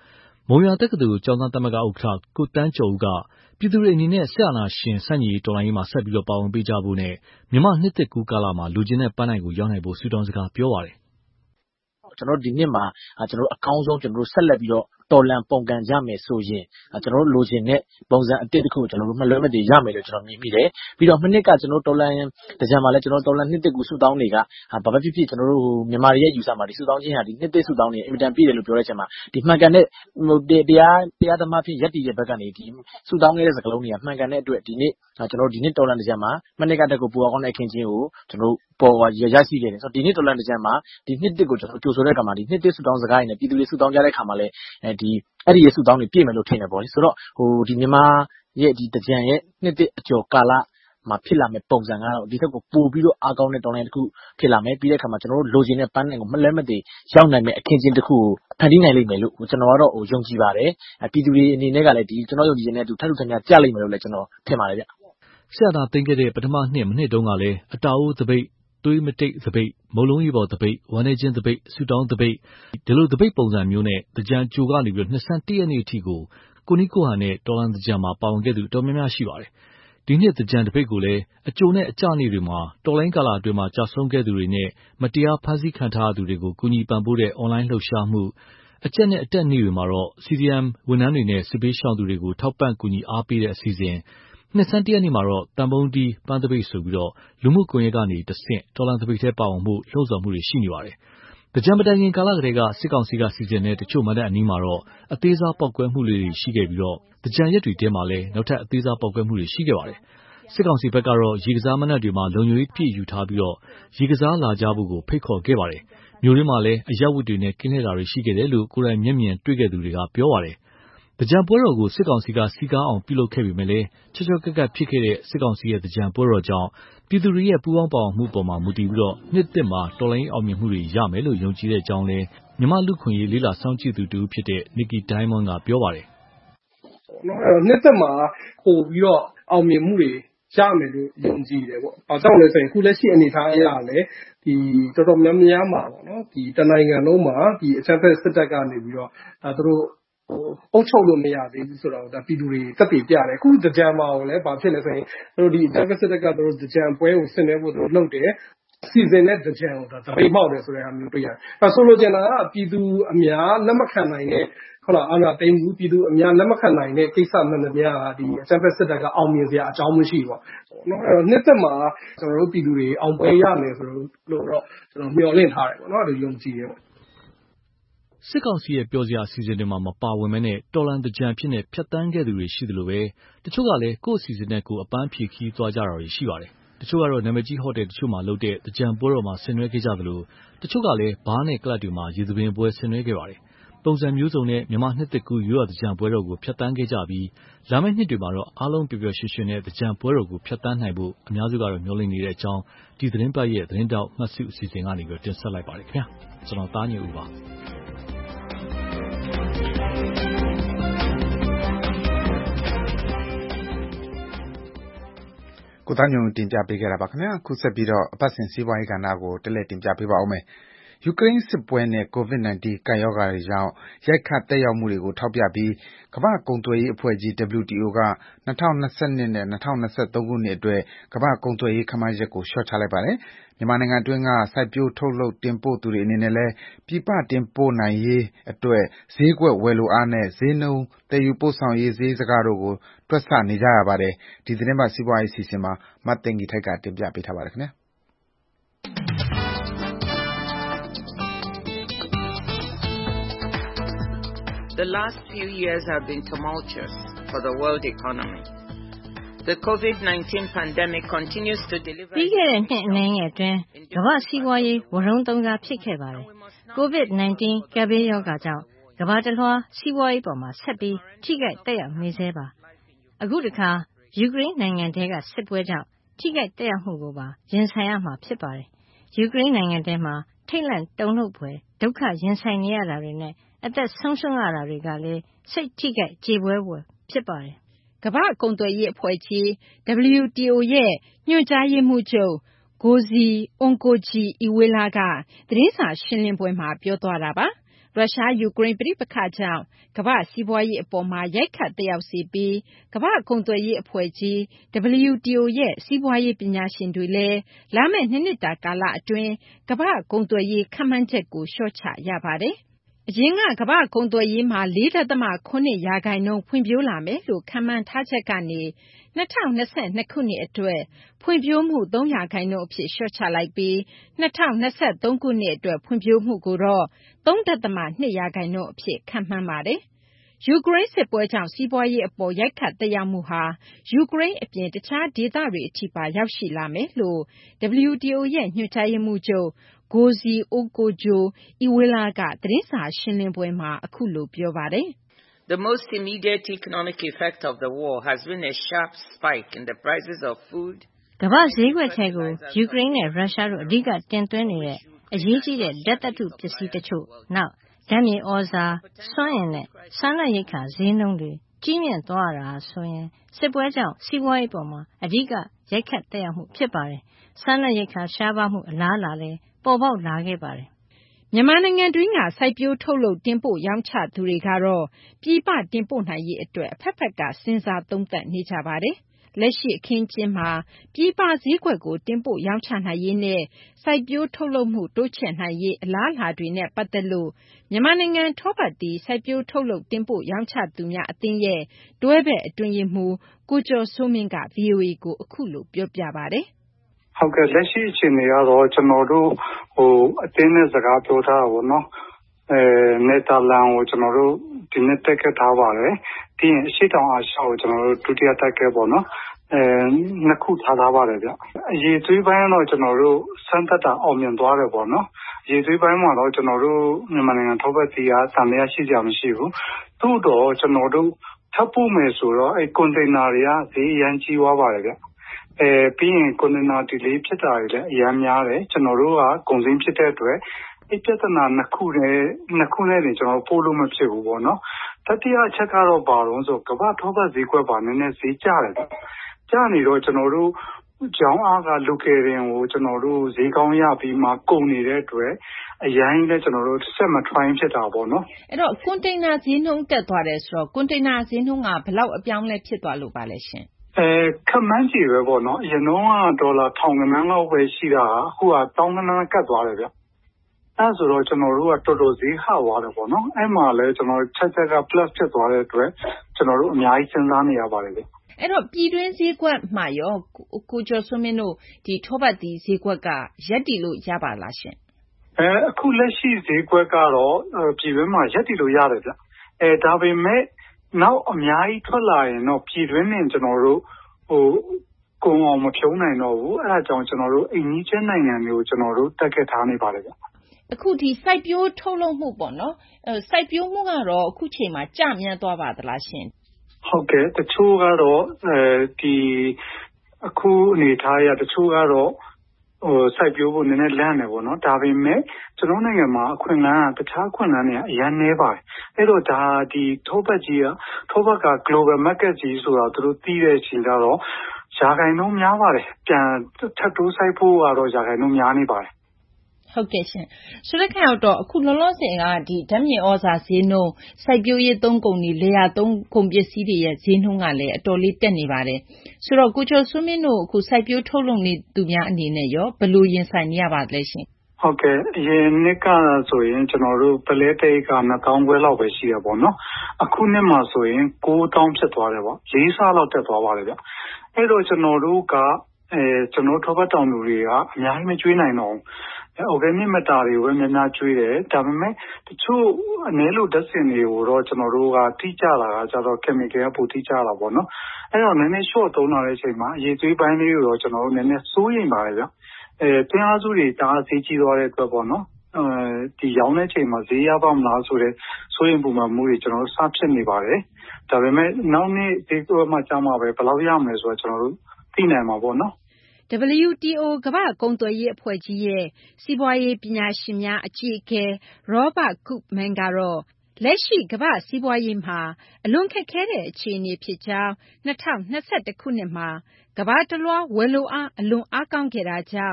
မုံရွာတက္ကသိုလ်ကျောင်းသားသမဂ္ဂဥက္ကဋ္ဌကိုတန်းကျော်ဦးကပြည်သူတွေအနေနဲ့စစ်အာဏာရှင်ဆန့်ကျင်ရေးတော်လှန်ရေးမှာဆက်ပြီးပါဝင်ပေးကြဖို့နဲ့မြန်မာနှစ်သစ်ကူးကာလမှာလူချင်းတဲ့ပန်းနိုင်ကိုရောက်နိုင်ဖို့ဆုတောင်းစကားပြောပါတယ်ကျွန်တော်ဒီနှစ်မှာကျွန်တော်အကောင်းဆုံးကျွန်တော်ဆက်လက်ပြီးတော့တော်လန်ပုံကန်ကြမယ်ဆိုရင်ကျွန်တော်လိုချင်တဲ့ပုံစံအသစ်တစ်ခုကျွန်တော်တို့မလွဲမသွေရမယ်လို့ကျွန်တော်မြင်မိတယ်ပြီးတော့မနှစ်ကကျွန်တော်တော်လန်တကြံမှာလဲကျွန်တော်တော်လန်နှစ်သစ်ကူဆုတောင်းတွေကဘာပဲဖြစ်ဖြစ်ကျွန်တော်တို့မြန်မာတွေရဲ့ယူဆမှာဒီဆုတောင်းခြင်းဟာဒီနှစ်သစ်ဆုတောင်းတွေအင်မတန်ပြည့်တယ်လို့ပြောတဲ့အချိန်မှာဒီမှန်ကန်တဲ့တရားတရားသမားဖြစ်ရက်တည်တဲ့ဘက်ကနေဒီဆုတောင်းနေတဲ့စကားလုံးတွေကမှန်ကန်တဲ့အတွက်ဒီနေ့ကျွန်တော်ဒီနေ့တော်လန်တကြံမှာမနှစ်ကတက်ကိုပူအောင်တဲ့အခင်းချင်းကိုကျွန်တော်ပေါ်ရရရှိခဲ့တယ်ဆိုတော့ဒီနေ့တော်လန်တကြံမှာဒီနှစ်သစ်ကိုကျွန်တော်ကြိုဆိုတဲ့အခါမှာဒီနှစ်သစ်ဆုတောင်းစကားတွေနဲ့ပြည်သူတွေဆုတောင်းကြတဲ့အခါမှာလဲဒီအဲ့ဒီရဲ့ဆုတောင်းတွေပြည့်မယ်လို့ထင်တယ်ပေါ့လေဆိုတော့ဟိုဒီမြန်မာရဲ့ဒီတကြံရဲ့နှစ်သစ်အကျော်ကာလမှာဖြစ်လာမယ့်ပုံစံကတော့ဒီထက်ကိုပိုပြီးတော့အားကောင်းတဲ့တော်လိုင်းတစ်ခုဖြစ်လာမယ်ပြီးတဲ့အခါမှာကျွန်တော်တို့လိုချင်တဲ့ပန်းနိုင်ကိုမလဲမသေးရောက်နိုင်မယ့်အခင်းချင်းတစ်ခုကိုဖန်တီးနိုင်လိမ့်မယ်လို့ကျွန်တော်ကတော့ဟိုယုံကြည်ပါတယ်ပြည်သူတွေအနေနဲ့ကလည်းဒီကျွန်တော်ယုံကြည်ခြင်းနဲ့တူထပ်ထူထပ်များကြလိမ့်မယ်လို့လည်းကျွန်တော်ထင်ပါတယ်ဗျဆရာသာသိမ်းခဲ့တဲ့ပထမနှစ်မနှစ်တုန်းကလည်းအတာအိုးသပိတ်သွေးမတိတ်သပိတ်မုံလုံးကြီးပေါ်သပိတ်ဝမ်းနေချင်းသပိတ်ဆူတောင်းသပိတ်ဒီလိုသပိတ်ပုံစံမျိုးနဲ့တကြံကြိုကနေပြီးနှစ်ဆန်းတရက်နေ့အထိကိုကိုနီကိုဟာနဲ့တော်လန်တကြံမှာပါဝင်ခဲ့သူတော်များများရှိပါတယ်ဒီနှစ်တကြံတပိတ်ကိုလည်းအကျိုးနဲ့အကျနေ့တွေမှာတော်လိုင်းကာလအတွင်းမှာကြာဆုံးခဲ့သူတွေနဲ့မတရားဖမ်းဆီးခံထားသူတွေကိုကူညီပံ့ပိုးတဲ့ online လှုပ်ရှားမှုအကျက်နဲ့အတက်နေ့တွေမှာတော့ စီဒီအမ် ဝန်ထမ်းတွေနဲ့စစ်ပေးရှောင်သူတွေကိုထောက်ပံ့ကူညီအားပေးတဲ့အစီအစဉ်နှစ်ဆန်းတရက်နေ့မှာတော့တန်ပုံးတီးပန်းတပိတ်ဆိုပြီးတော့လူမှုကွန်ရက်ကနေတဆင့်တော်လန်တပိတ်ထဲပါဝင်မှုလှုံ့ဆော်မှုတွေရှိနေပါတယ်။တကြံပတိုင်ရင်ကာလကလေးကစစ်ကောင်စီကစီစဉ်တဲ့တချို့မန္တအနီးမှာတော့အသေးစားပောက်ကွဲမှုတွေရှိခဲ့ပြီးတော့တကြံရက်တွေတဲမှာလည်းနောက်ထပ်အသေးစားပောက်ကွဲမှုတွေရှိခဲ့ပါတယ်။စစ်ကောင်စီဘက်ကတော့ရေကစားမနက်တွေမှာလုံခြုံရေးပြည့်ယူထားပြီးတော့ရေကစားလာကြဖို့ကိုဖိတ်ခေါ်ခဲ့ပါတယ်။မြို့ရင်းမှာလည်းအရက်ဝတ်တွေနဲ့ကင်းလှည့်တာတွေရှိခဲ့တယ်လို့ကိုယ်တိုင်မျက်မြင်တွေ့ခဲ့သူတွေကပြောပါတယ်။တကြံပွဲတော်ကိုစစ်ကောင်စီကစီကားအောင်ပြုလုပ်ခဲ့ပေမဲ့လည်းချောချောကက်ကက်ဖြစ်ခဲ့တဲ့စစ်ကောင်စီရဲ့တကြံပွဲတော်ကြောင့်ပြည်သူတွေရဲ့ပူးပေါင်းပါဝင်မှုပေါ်မှာမူတည်ပြီးတော့နှစ်သစ်မှာတော်လိုင်းအောင်မြင်မှုတွေရမယ်လို့ယုံကြည်တဲ့အကြောင်းလဲမြန်မာလူခွင့်ရေးလေးလာစောင့်ကြည့်သူတူဖြစ်တဲ့ Nikki Diamond ကပြောပါတယ်။နှစ်သက်မှာပို့ပြီးတော့အောင်မြင်မှုတွေရမယ်လို့ယုံကြည်တယ်ပေါ့။ဘာကြောင့်လဲဆိုရင်ခုလက်ရှိအနေအထားအရလည်းဒီတော်တော်များများမှာပေါ့နော်ဒီတနိုင်ငံလုံးမှာဒီအချက်ဖက်စစ်တပ်ကနေပြီးတော့ဒါသူတို့အုပ်ချုပ်လို့မရသေးဘူးဆိုတော့ဒါပြည်သူတွေတက်တည်ပြတယ်အခုတကြံမှာလည်းဘာဖြစ်လဲဆိုရင်သူတို့ဒီအချက်ဖက်စစ်တပ်ကသူတို့တကြံပွဲကိုဆင်နွှဲဖို့သူတို့လုပ်တယ်စီစဉ်တဲ့တကြံကိုဒါတပိတ်မောက်တယ်ဆိုတဲ့ဟာမျိုးတွေ့ရတယ်။အဲဆိုလိုချင်တာကပြည်သူအများလက်မခံနိုင်တဲ့ဟုတ်လားအာဏာသိမ်းမှုပြည်သူအများလက်မခံနိုင်တဲ့ကိစ္စမှန်သမျှဒီအချက်ဖက်စစ်တပ်ကအောင်မြင်စရာအကြောင်းမရှိပါဘူး။နော်အဲနှစ်သက်မှာကျွန်တော်တို့ပြည်သူတွေအောင်ပွဲရမယ်ဆိုလို့လို့တော့ကျွန်တော်မျှော်လင့်ထားတယ်ပေါ့နော်ဒီယုံကြည်တယ်ပေါ့စစ်ကောင်စီရဲ့ပြောစရာအစီအစဉ်တွေမှာမပါဝင်မဲနဲ့တော်လန်တကြံဖြစ်နေဖြတ်တန်းခဲ့သူတွေရှိသလိုပဲတချို့ကလည်းကိုယ့်အစီအစဉ်နဲ့ကိုယ်အပန်းဖြေခီးသွားကြတာတွေရှိပါတယ်တချို့ကတော့နာမည်ကြီးဟိုတယ်တချို့မှာလုပ်တဲ့တကြံပွဲတော်မှာဆင်နွှဲခဲ့ကြသလိုတချို့ကလည်းဘားနဲ့ကလပ်တွေမှာရေသပင်ပွဲဆင်နွှဲခဲ့ပါတယ်ပုံစံမျိုးစုံနဲ့မြန်မာနှစ်သစ်ကူးရိုးရာတကြံပွဲတော်ကိုဖြတ်တန်းခဲ့ကြပြီးလာမယ့်နှစ်တွေမှာတော့အားလုံးပျော်ပျော်ရွှင်ရွှင်နဲ့တကြံပွဲတော်ကိုဖြတ်တန်းနိုင်ဖို့အများစုကတော့မျှော်လင့်နေတဲ့အကြောင်းဒီသတင်းပတ်ရဲ့သတင်းတောက်မှတ်စုအစီအစဉ်ကနေပြီးတင်ဆက်လိုက်ပါတယ်ခင်ဗျာကျွန်တော်သားညဦးပါကိုသားညုံတင်ပြပေးခဲ့တာပါခင်ဗျာအခုဆက်ပြီးတော့အပတ်စဉ်စီးပွားရေးကဏ္ဍကိုတက်လက်တင်ပြပေးပါဦးမယ်ယူကရိန်းစစ်ပွဲနဲ့ ကိုဗစ် -19 ကပ်ရောဂါတွေကြောင့်ရိုက်ခတ်သက်ရောက်မှုတွေကိုထောက်ပြပြီးကမ္ဘာ့ကုန်သွယ်ရေးအဖွဲ့ကြီး ဒဗလျူ တီ အို က၂၀၂၂ နဲ့ ၂၀၂၃ ခုနှစ်အတွက်ကမ္ဘာ့ကုန်သွယ်ရေးခန့်မှန်းချက်ကိုလျှော့ချလိုက်ပါတယ်။မြန်မာနိုင်ငံအတွင်းကစိုက်ပျိုးထုတ်လုပ်တင်ပို့သူတွေအနေနဲ့လည်းပြည်ပတင်ပို့နိုင်ရေးအတွက်ဈေးကွက်ဝယ်လိုအားနဲ့ဈေးနှုန်းသယ်ယူပို့ဆောင်ရေးဈေးစကားတို့ကိုတွက်ဆနေကြရပါတယ်။ဒီသတင်းပတ်စီးပွားရေးအစီအစဉ်မှာမသိင်္ဂီထိုက်ကတင်ပြပေးထားပါတယ်ခင်ဗျာ။ The last few years have been tumultuous for the world economy. The COVID nineteen pandemic continues to deliver ပြီးခဲ့တဲ့နှစ်အနည်းငယ်အတွင်းကမ္ဘာစီးပွားရေးဝရုန်းသုံးစားဖြစ်ခဲ့ပါတယ်။ ကိုဗစ် -19 ကပ်ဘေးရောဂါကြောင့်ကမ္ဘာတစ်လွှားစီးပွားရေးပေါ်မှာဆက်ပြီးထိခိုက်သက်ရောက်နေဆဲပါ။အခုတစ်ခါယူကရိန်းနိုင်ငံထဲကစစ်ပွဲကြောင့်ထိခိုက်သက်ရောက်မှုကိုပါရင်ဆိုင်ရမှာဖြစ်ပါတယ်။ယူကရိန်းနိုင်ငံထဲမှာထိတ်လန့်တုန်လှုပ်ဖွယ်ဒုက္ခရင်ဆိုင်နေရတာတွေနဲ့အသက်ဆုံးရှုံးရတာတွေကလည်းစိတ်ထိခိုက်ကြေပွဲဖွယ်ဖြစ်ပါတယ်။ကမ္ဘာ့ကုန်သွယ်ရေးအဖွဲ့ကြီး ဒဗလျူ တီ အို ရဲ့ညွှန်ကြားရေးမှူးချုပ် Ngozi Okonjo-Iweala ကသတင်းစာရှင်းလင်းပွဲမှာပြောသွားတာပါ။ရုရှား-ယူကရိန်းပဋိပက္ခကြောင့်ကမ္ဘာ့စီးပွားရေးအပေါ်မှာရိုက်ခတ်သက်ရောက်စေပြီးကမ္ဘာ့ကုန်သွယ်ရေးအဖွဲ့ကြီး ဒဗလျူ တီ အို ရဲ့စီးပွားရေးပညာရှင်တွေလည်းလာမယ့်နှစ်နှစ်တာကာလအတွင်းကမ္ဘာ့ကုန်သွယ်ရေးခန့်မှန်းချက်ကိုလျှော့ချရပါတယ်။အရင်ကကမ္ဘာ့ကုန်သွယ်ရေးမှာ ၄ ဒသမ ၇ ရာခိုင်နှုန်းဖွံ့ဖြိုးလာမယ်လို့ခန့်မှန်းထားချက်ကနေ၂၀၂၂ ခုနှစ်အတွက်ဖွံ့ဖြိုးမှု ၃ ရာခိုင်နှုန်းအဖြစ်လျှော့ချလိုက်ပြီး၂၀၂၃ ခုနှစ်အတွက်ဖွံ့ဖြိုးမှုကိုတော့၃ ဒသမ ၂ ရာခိုင်နှုန်းအဖြစ်ခန့်မှန်းပါတယ်။ယူကရိန်းစစ်ပွဲကြောင့်စီးပွားရေးအပေါ်ရိုက်ခတ်သက်ရောက်မှုဟာယူကရိန်းအပြင်တခြားဒေသတွေအထိပါရောက်ရှိလာမယ်လို့ ဒဗလျူ တီ အို ရဲ့ညွှန်ကြားရေးမှူးချုပ် Ngozi Okonjo-Iweala ကသတင်းစာရှင်းလင်းပွဲမှာအခုလိုပြောပါတယ်။ The most immediate economic effect of the war has been a sharp spike in the prices of food. ကမ္ဘာ့ဈေးကွက်ထဲကိုယူကရိန်းနဲ့ရုရှားတို့အဓိကတင်သွင်းနေတဲ့အရေးကြီးတဲ့ဓာတ်သတ္တုပစ္စည်းတချို့နောက်ဓာတ်မြေဩဇာစွမ်းအင်နဲ့စားနပ်ရိက္ခာဈေးနှုန်းတွေကြီးမြင့်သွားတာဆိုရင်စစ်ပွဲကြောင့်စီးပွားရေးပေါ်မှာအဓိကရိုက်ခတ်သက်ရောက်မှုဖြစ်ပါတယ်။စားနပ်ရိက္ခာရှားပါးမှုအလားအလာလည်းပေါ်ပေါက်လာခဲ့ပါတယ်။မြန်မာနိုင်ငံတွင်းကစိုက်ပျိုးထုတ်လုပ်တင်ပို့ရောင်းချသူတွေကတော့ပြည်ပတင်ပို့နိုင်ရေးအတွက်အဖက်ဖက်ကစဉ်းစားသုံးသပ်နေကြပါတယ်။လက်ရှိအခင်းအကျင်းမှာပြည်ပဈေးကွက်ကိုတင်ပို့ရောင်းချနိုင်ရေးနဲ့စိုက်ပျိုးထုတ်လုပ်မှုတိုးချဲ့နိုင်ရေးအလားအလာတွေနဲ့ပတ်သက်လို့မြန်မာနိုင်ငံထောပတ်သီးစိုက်ပျိုးထုတ်လုပ်တင်ပို့ရောင်းချသူများအသင်းရဲ့တွဲဘက်အတွင်းရေးမှူးကိုကျော်စိုးမင်းက ဗွီအိုအေကိုအခုလိုပြောပြပါတယ်။ဟုတ်ကဲ့လက်ရှိအခြေအနေကတော့ကျွန်တော်တို့ဟိုအတင်းနဲ့စကားပြောထားတာပေါ့နော်အဲနယ်သာလန်ကိုကျွန်တော်တို့ဒီနေ့တက်ခဲ့ထားပါတယ်ပြီးရင်အရှိတောင်အာရှကိုကျွန်တော်တို့ဒုတိယတက်ခဲ့ပေါ့နော်အဲနှစ်ခုထားထားပါတယ်ဗျအရေးသွေးပိုင်းတော့ကျွန်တော်တို့စမ်းသပ်တာအောင်မြင်သွားတယ်ပေါ့နော်အရေးသွေးပိုင်းမှာတော့ကျွန်တော်တို့မြန်မာနိုင်ငံထောက်ပတ်တီးအားတန်ရရှိကြမရှိဘူးသို့တော့ကျွန်တော်တို့ထပ်ပို့မယ်ဆိုတော့အဲကွန်တိန်နာတွေကဈေးရမ်းကြီးသွားပါတယ်ဗျအဲပြီးရင်ကွန်တိန်နာဒီလေးဖြစ်တာတွေလည်းအများများတယ်ကျွန်တော်တို့ကကုန်စည်ဖြစ်တဲ့အတွက်ဒီပြဿနာနှစ်ခုနဲ့နှစ်ခုနဲ့ကျွန်တော်ပို့လို့မဖြစ်ဘူးပေါ့နော်တတိယအချက်ကတော့ဘာလို့ဆိုကမ္ဘာထောပတ်ဈေးကွက်ပါနည်းနည်းဈေးကျတယ်ကျနေတော့ကျွန်တော်တို့ကျောင်းအားကလူကယ်ရင်ကိုကျွန်တော်တို့ဈေးကောင်းရပြီးမှကုန်နေတဲ့အတွက်အရင်လည်းကျွန်တော်တို့ဆက်မ try ဖြစ်တာပေါ့နော်အဲ့တော့ကွန်တိန်နာဈေးနှုန်းတက်သွားတယ်ဆိုတော့ကွန်တိန်နာဈေးနှုန်းကဘယ်လောက်အပြောင်းလဲဖြစ်သွားလို့ပါလဲရှင်အဲခမန်းကြီးပဲပေါ့နော်အရင်တော့ဒေါ်လာထောင်ကနန်းလောက်ပဲရှိတာအခုကတောင်းကနန်းကတ်သွားတယ်ဗျအဲဆိုတော့ကျွန်တော်တို့ကတော်တော်ဈေးခါသွားတယ်ပေါ့နော်အဲ့မှာလည်းကျွန်တော်ချက်ချက်က plus ဖြစ်သွားတဲ့အတွက်ကျွန်တော်တို့အများကြီးစဉ်းစားနေရပါတယ်ဗျအဲ့တော့ပြည်တွင်းဈေးကွက်မှာရောကိုကျော်စွန်းမင်းတို့ဒီထောပတ်တီးဈေးကွက်ကရက်တီလို့ရပါလားရှင်အဲအခုလက်ရှိဈေးကွက်ကတော့ပြည်တွင်းမှာရက်တီလို့ရတယ်ဗျအဲဒါပေမဲ့နောက်အများကြီးထွက်လာရင်တော့ပြည်တွင်းနဲ့ကျွန်တော်တို့ဟိုကုံအောင်မဖြုံးနိုင်တော့ဘူးအဲဒါကြောင့်ကျွန်တော်တို့အိမ်ကြီးကျနိုင်ငံမျိုးကျွန်တော်တို့တက်ခဲ့ထားနေပါတယ်ဗျအခုဒီစိုက်ပျိုးထုတ်လုပ်မှုပေါ့နော်အဲစိုက်ပျိုးမှုကတော့အခုချိန်မှာကျမြန်းသွားပါသလားရှင်ဟုတ်ကဲ့တချို့ကတော့အဲဒီအခုအနေထားရတချို့ကတော့ဟိုစိုက်ပျိုးဖို့နည်းနည်းလန့်တယ်ပေါ့နော်ဒါပေမဲ့ကျွန်တော်နိုင်ငံမှာအခွင့်အလမ်းကတခြားအခွင့်အလမ်းတွေအများနေပါတယ်အဲ့တော့ဒါဒီထောပတ်ကြီးကထောပတ်က global market ကြီးဆိုတော့သူတို့သိတဲ့အချိန်ကျတော့ရာခိုင်နှုန်းများပါတယ်ပြန်ထပ်တိုးစိုက်ဖို့ကတော့ရာခိုင်နှုန်းများနေပါတယ်ဟုတ်ကဲ့ရှင်ဆိုတဲ့ခါတော့အခုလောလောဆယ်ကဒီဓာတ်မြေဩဇာဈေးနှုန်းစိုက်ပျိုးရေးသုံးကုန်တွေလေယာသုံးကုန်ပစ္စည်းတွေရဲ့ဈေးနှုန်းကလည်းအတော်လေးတက်နေပါတယ်ဆိုတော့ကိုကျော်စွန်းမင်းတို့အခုစိုက်ပျိုးထုတ်လုပ်နေသူများအနေနဲ့ရောဘယ်လိုရင်ဆိုင်နေရပါလဲရှင်ဟုတ်ကဲ့အရင်နှစ်ကဆိုရင်ကျွန်တော်တို့ပလဲတိတ်ကနှစ်သောင်းခွဲလောက်ပဲရှိရပေါ့နော်အခုနှစ်မှာဆိုရင်ကိုးသောင်းဖြစ်သွားတယ်ပေါ့လေးဆလောက်တက်သွားပါတယ်ဗျအဲ့တော့ကျွန်တော်တို့ကအဲကျွန်တော်ထောပတ်တောင်သူတွေကအများကြီးမကျွေးနိုင်တော့ဘူးorganic matter တွေကိုပဲများများကျွေးတယ်ဒါပေမဲ့တချို့အနည်းလို့ဓာတ်စင်တွေကိုတော့ကျွန်တော်တို့ကတိကျလာတာကျတော့ chemical ကပိုတိကျလာပေါ့နော်အဲ့တော့နည်းနည်း short သုံးလာတဲ့အချိန်မှာအရေးသွေးပိုင်းလေးကိုတော့ကျွန်တော်တို့နည်းနည်းစိုးရိမ်ပါတယ်ဗျအဲတင်အားစုတွေတအားဈေးကြီးသွားတဲ့အတွက်ပေါ့နော်အဲဒီရောင်းတဲ့အချိန်မှာဈေးရပါမလားဆိုတဲ့စိုးရိမ်ပူပန်မှုတွေကျွန်တော်တို့စဖြစ်နေပါတယ်ဒါပေမဲ့နောက်နေ့ဈေးကွက်မှာကြာမှာပဲဘယ်လောက်ရမလဲဆိုတော့ကျွန်တော်တို့သိနိုင်မှာပေါ့နော်ဒဗလျူ တီ အို ကမ္ဘာ့ကုန်သွယ်ရေးအဖွဲ့ကြီးရဲ့စီးပွားရေးပညာရှင်များအကြီးအကဲ Robert Koopman ကတော့လက်ရှိကမ္ဘာ့စီးပွားရေးမှာအလွန်ခက်ခဲတဲ့အခြေအနေဖြစ်ကြောင်း၂၀၂၁ခုနှစ်မှာကမ္ဘာတလွှားဝယ်လိုအားအလွန်အားကောင်းခဲ့တာကြောင့်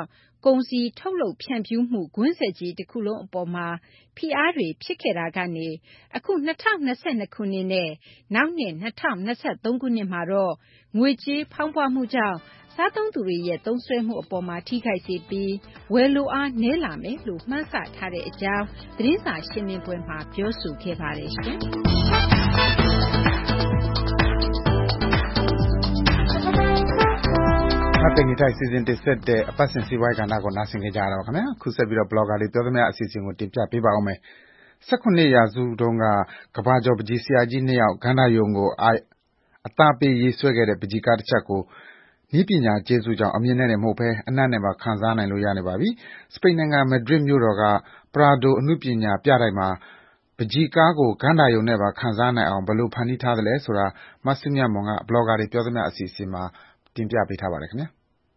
ကုန်စည်ထုတ်လုပ်ဖြန့်ဖြူးမှုကွင်းဆက်ကြီးတခုလုံးအပေါ်မှာဖိအားတွေဖြစ်ခဲ့တာကနေအခု၂၀၂၂ခုနှစ်နဲ့နောက်နှစ်၂၀၂၃ခုနှစ်မှာတော့ငွေကြေးဖောင်းပွမှုကြောင့်စားသုံးသူတွေရဲ့သုံးစွဲမှုအပေါ်မှာထိခိုက်စေပြီးဝယ်လိုအားနည်းလာမယ်လို့မှန်းဆထားတဲ့အကြောင်းသတင်းစာရှင်းလင်းပွဲမှာပြောဆိုခဲ့ပါတယ်ရှင်။အတငိထိုက်စီစဉ်တင်ဆက်တဲ့အပတ်စဉ်စီးပွားရေးကဏ္ဍကိုနားဆင်ကြကြရတော့ခင်ဗျာခုဆက်ပြီးတော့ blogger တွေပြောသမျှအစီအစဉ်ကိုတင်ပြပေးပါအောင်မယ်၁၈ရာစုတုန်းကကဘာကျော်ပကြီးဆရာကြီးနှစ်ယောက်ကန္တာယုံကိုအသားပေးရေးဆွဲခဲ့တဲ့ပကြီးကားတစ်ချက်ကိုနည်းပညာကျေးဇူးကြောင့်အမြင်နဲ့မဟုတ်ဘဲအနတ်နဲ့ပါခံစားနိုင်လို့ရနေပါပြီစပိန်နိုင်ငံမက်ဒရစ်မြို့တော်က Prado အနုပညာပြတိုက်မှာပကြီးကားကိုကန္တာယုံနဲ့ပါခံစားနိုင်အောင်ဘယ်လိုဖန်တီးထားသလဲဆိုတာမဆုမြတ်မွန်က blogger တွေပြောသမျှအစီအစဉ်မှာတင်ပြပေးထားပါတယ်ခင်ဗျာ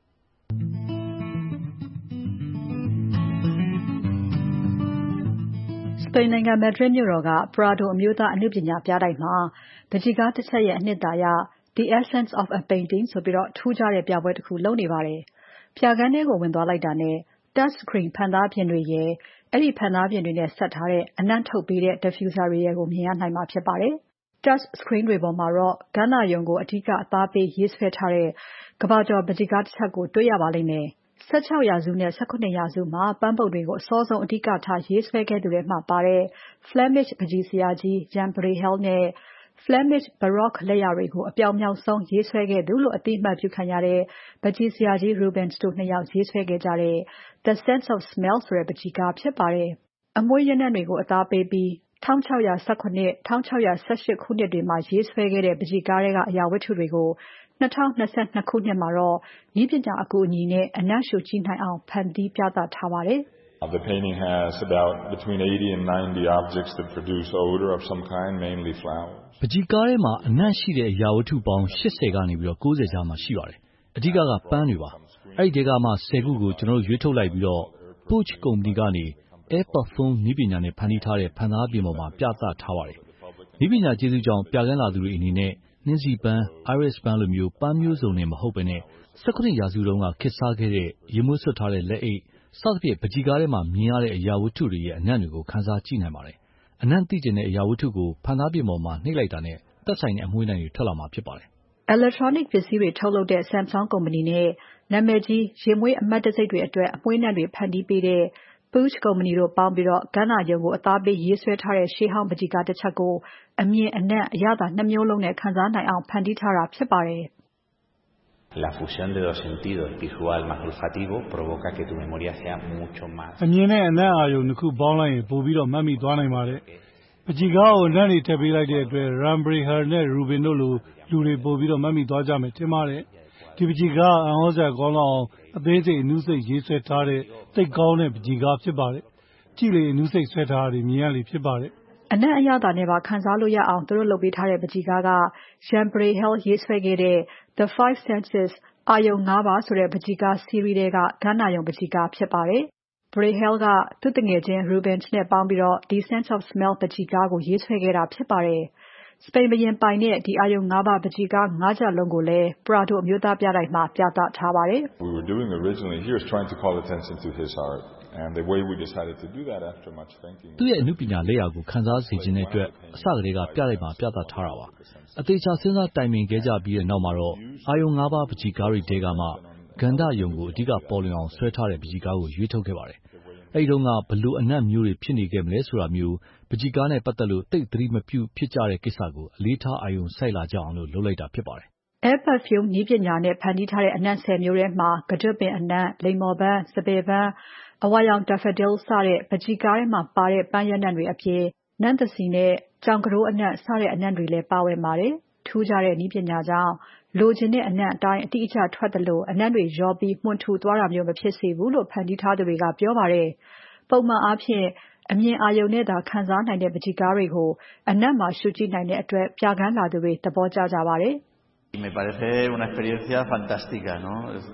စပိန်နိုင်ငံမက်ဒရစ်မြို့တော်က Prado အမျိုးသားအနုပညာပြတိုက်မှာပန်းချီကားတစ်ချက်ရဲ့အနှစ်သာရ The Essence of a Painting ဆိုပြီးထူးခြားတဲ့ပြပွဲတစ်ခုလုပ်နေပါတယ်။ပြခန်းထဲကိုဝင်သွားလိုက်တာနဲ့ touch screen ဖန်သားပြင်တွေရယ်အဲ့ဒီဖန်သားပြင်တွေနဲ့ဆက်ထားတဲ့အနံ့ထုတ်ပေးတဲ့ diffuser တွေရယ်ကိုမြင်ရနိုင်မှာဖြစ်ပါတယ်။ touch screen တွေပေါ်မှာတော့ကန္တာယုံကိုအဓိကအသားပေးရေးဆွဲထားတဲ့ကမ္ဘာကျော်ပန်းချီကားတစ်ချက်ကိုတွေ့ရပါလိမ့်မယ်။၁၆ရာစုနဲ့၁၇ရာစုမှာပန်းပုတ်တွေကိုအစောဆုံးအဓိကထားရေးဆွဲခဲ့သူတွေမှာပါတဲ့ Flemish ပန်းချီဆရာကြီး Jan Brahel နဲ့ Flemish Baroque လက်ရာတွေကိုအပြောင်မြောက်ဆုံးရေးဆွဲခဲ့သူလို့အသိအမှတ်ပြုခံရတဲ့ပန်းချီဆရာကြီး Rubens တို့နှစ်ယောက်ရေးဆွဲခဲ့ကြတဲ့ The Sense of Smell ဆိုတဲ့ပန်းချီကားဖြစ်ပါတယ်။အမွှေးရနံ့တွေကိုအသားပေးပြီး၁၆၁၇-၁၆၁၈ခုနှစ်တွေမှာရေးဆွဲခဲ့တဲ့ပန်းချီကားထဲကအရာဝတ္ထုတွေကို၂၀၂၂ခုနှစ်မှာတော့နည်းပညာအကူအညီနဲ့အနံ့ရှုကြည့်နိုင်အောင်ဖန်တီးပြသထားပါတယ်။ The painting has about between eighty and ninety objects that produce odor of some kind, mainly flowers. ပကြီးကားထဲမှာအနံ့ရှိတဲ့အရာဝတ္ထုပေါင်း၈၀ကနေပြီးတော့၉၀ကြားမှာရှိပါတယ်။အဓိကကပန်းတွေပါ။အဲ့ဒီထဲကမှ၁၀ခုကိုကျွန်တော်တို့ရွေးထုတ်လိုက်ပြီးတော့ Puig ကုမ္ပဏီကနေ Air Parfum နည်းပညာနဲ့ဖန်တီးထားတဲ့ဖန်သားပြင်ပေါ်မှာပြသထားပါတယ်။နည်းပညာကျေးဇူးကြောင့်ပြခန်းလာသူတွေအနေနဲ့နှင်းစီပန်း Iris ပန်းလိုမျိုးပန်းမျိုးစုံနဲ့မဟုတ်ဘဲနဲ့၁၈ရာစုတုန်းကခေတ်စားခဲ့တဲ့ရေမွေးဆွတ်ထားတဲ့လက်အိတ်စသဖြင့်ပကြီးကားထဲမှာမြင်ရတဲ့အရာဝတ္ထုတွေရဲ့အနံ့တွေကိုခန်းစားကြည့်နိုင်ပါတယ်။အနံ့သိကျင်တဲ့အရာဝတ္ထုကိုဖန်သားပြင်ပေါ်မှာနှိပ်လိုက်တာနဲ့သက်ဆိုင်တဲ့အမွှေးနှံတွေထွက်လာမှာဖြစ်ပါတယ်။ Electronic ပစ္စည်းတွေထုတ်လုပ်တဲ့ Samsung ကုမ္ပဏီနဲ့နာမည်ကြီးရေမွေးအမှတ်တံဆိပ်တွေအတွက်အမွှေးနှံတွေဖန်တီးပေးတဲ့ Puig ကုမ္ပဏီတို့ပေါင်းပြီးကန္တာယုံကိုအသားပေးရေးဆွဲထားတဲ့ရှေးဟောင်းပန်းချီကားတစ်ချက်ကိုအမြင်အနံ့အရသာနှစ်မျိုးလုံးနဲ့ခံစားနိုင်အောင်ဖန်တီးထားတာဖြစ်ပါတယ်။ La fusión de dos sentidos, visual más olfativo, provoca que tu memoria sea mucho más. အမြင်နဲ့အနံ့အာရုံနှစ်ခုပေါင်းလိုက်ရင်ပိုပြီးတော့မှတ်မိသွားနိုင်ပါတယ်။ပန်းချီကားကိုအနံ့တွေထည့်ပေးလိုက်တဲ့အတွက် Jan Brahel နဲ့ Rubens တို့လိုလူတွေပိုပြီးတော့မှတ်မိသွားကြမယ်ထင်ပါတယ်။ဒီပန်းချီကားအံ့ဩစရာကောင်းလောက်အောင်အသေးစိတ်အနုစိတ်ရေးဆွဲထားတဲ့သိပ်ကောင်းတဲ့ပန်းချီကားဖြစ်ပါတယ်။ကြည့်လေအနုစိတ်ဆွဲထားတာတွေမြင်ရလေဖြစ်ပါတယ်။အနံ့အရသာနဲ့ပါခံစားလို့ရအောင်သူတို့လုပ်ပေးထားတဲ့ပန်းချီကားက Jan Brahel ရေးဆွဲခဲ့တဲ့ The Five Senses အာရုံ၅ပါးဆိုတဲ့ပန်းချီကား series ထဲကကန္တာယုံပန်းချီကားဖြစ်ပါတယ်။ Brahel ကသူ့သူငယ်ချင်း Rubens နဲ့ပေါင်းပြီး The Sense of Smell ပန်းချီကားကိုရေးဆွဲခဲ့တာဖြစ်ပါတယ်။စပိန်ဘုရင်ပိုင်တဲ့ဒီအာရုံ၅ပါးပန်းချီကား၅ချက်လုံးကိုလည်း Prado အမျိုးသားပြတိုက်မှာပြသထားပါတယ်။ We were doing originally he was trying to call attention to his art and the way we decided to do that after much thinking. သူ့ရဲ့အနုပညာလက်ရာကိုခံစားစေခြင်းတဲ့အတွက်အစကတည်းကပြတိုက်မှာပြသထားတာပါ။အသေးချာစဉ်းစားတိုင်ပင်ခဲ့ကြပြီးတဲ့နောက်မှာတော့အာရုံ၅ပါးပန်းချီကားတွေထဲကမှကန္တာယုံကိုအဓိကပေါ်လွင်အောင်ဆွဲထားတဲ့ပန်းချီကားကိုရွေးထုတ်ခဲ့ပါတယ်။အဲဒီတုန်းကဘလို့အနံ့မျိုးတွေဖြစ်နေခဲ့မလဲဆိုတာမျိုးပန်းချီကားနဲ့ပတ်သက်လို့သိပ်သတိမပြုဖြစ်ကြတဲ့ကိစ္စကိုအလေးထားအာရုံစိုက်လာကြအောင်လုပ်လိုက်တာဖြစ်ပါတယ်။ Air Parfum နည်းပညာနဲ့ဖန်တီးထားတဲ့အနံ့ဆယ်မျိုးထဲမှာကတွတ်ပင်အနံ့၊လိမ္မော်ပန်း၊စပယ်ပန်း၊အဝါရောင် Daffodil စတဲ့ပန်းချီကားထဲမှာပါတဲ့ပန်းရက်နံှတွေအပြင်နံ့သစီနဲ့ကြောင်ကတိုးအနံ့စတဲ့အနံ့တွေလည်းပါဝင်ပါတယ်။ထူးခြားတဲ့နည်းပညာကြောင့်လိုချင်တဲ့အနံ့အတိုင်းအတိအကျထွက်သလိုအနံ့တွေရောပြီးမွှန်ထူသွားတာမျိုးမဖြစ်စေဘူးလို့ဖန်တီးထားသူတွေကပြောပါတယ်။ပုံမှန်အားဖြင့်အမြင်အာရုံနဲ့သာခံစားနိုင်တဲ့ပန်းချီကားတွေကိုအနံ့မှာရှုကြည့်နိုင်တဲ့အတွက်ပြခန်းလာသူတွေသဘောကျကြပါတယ်။ Me parece una experiencia fantástica, ¿no?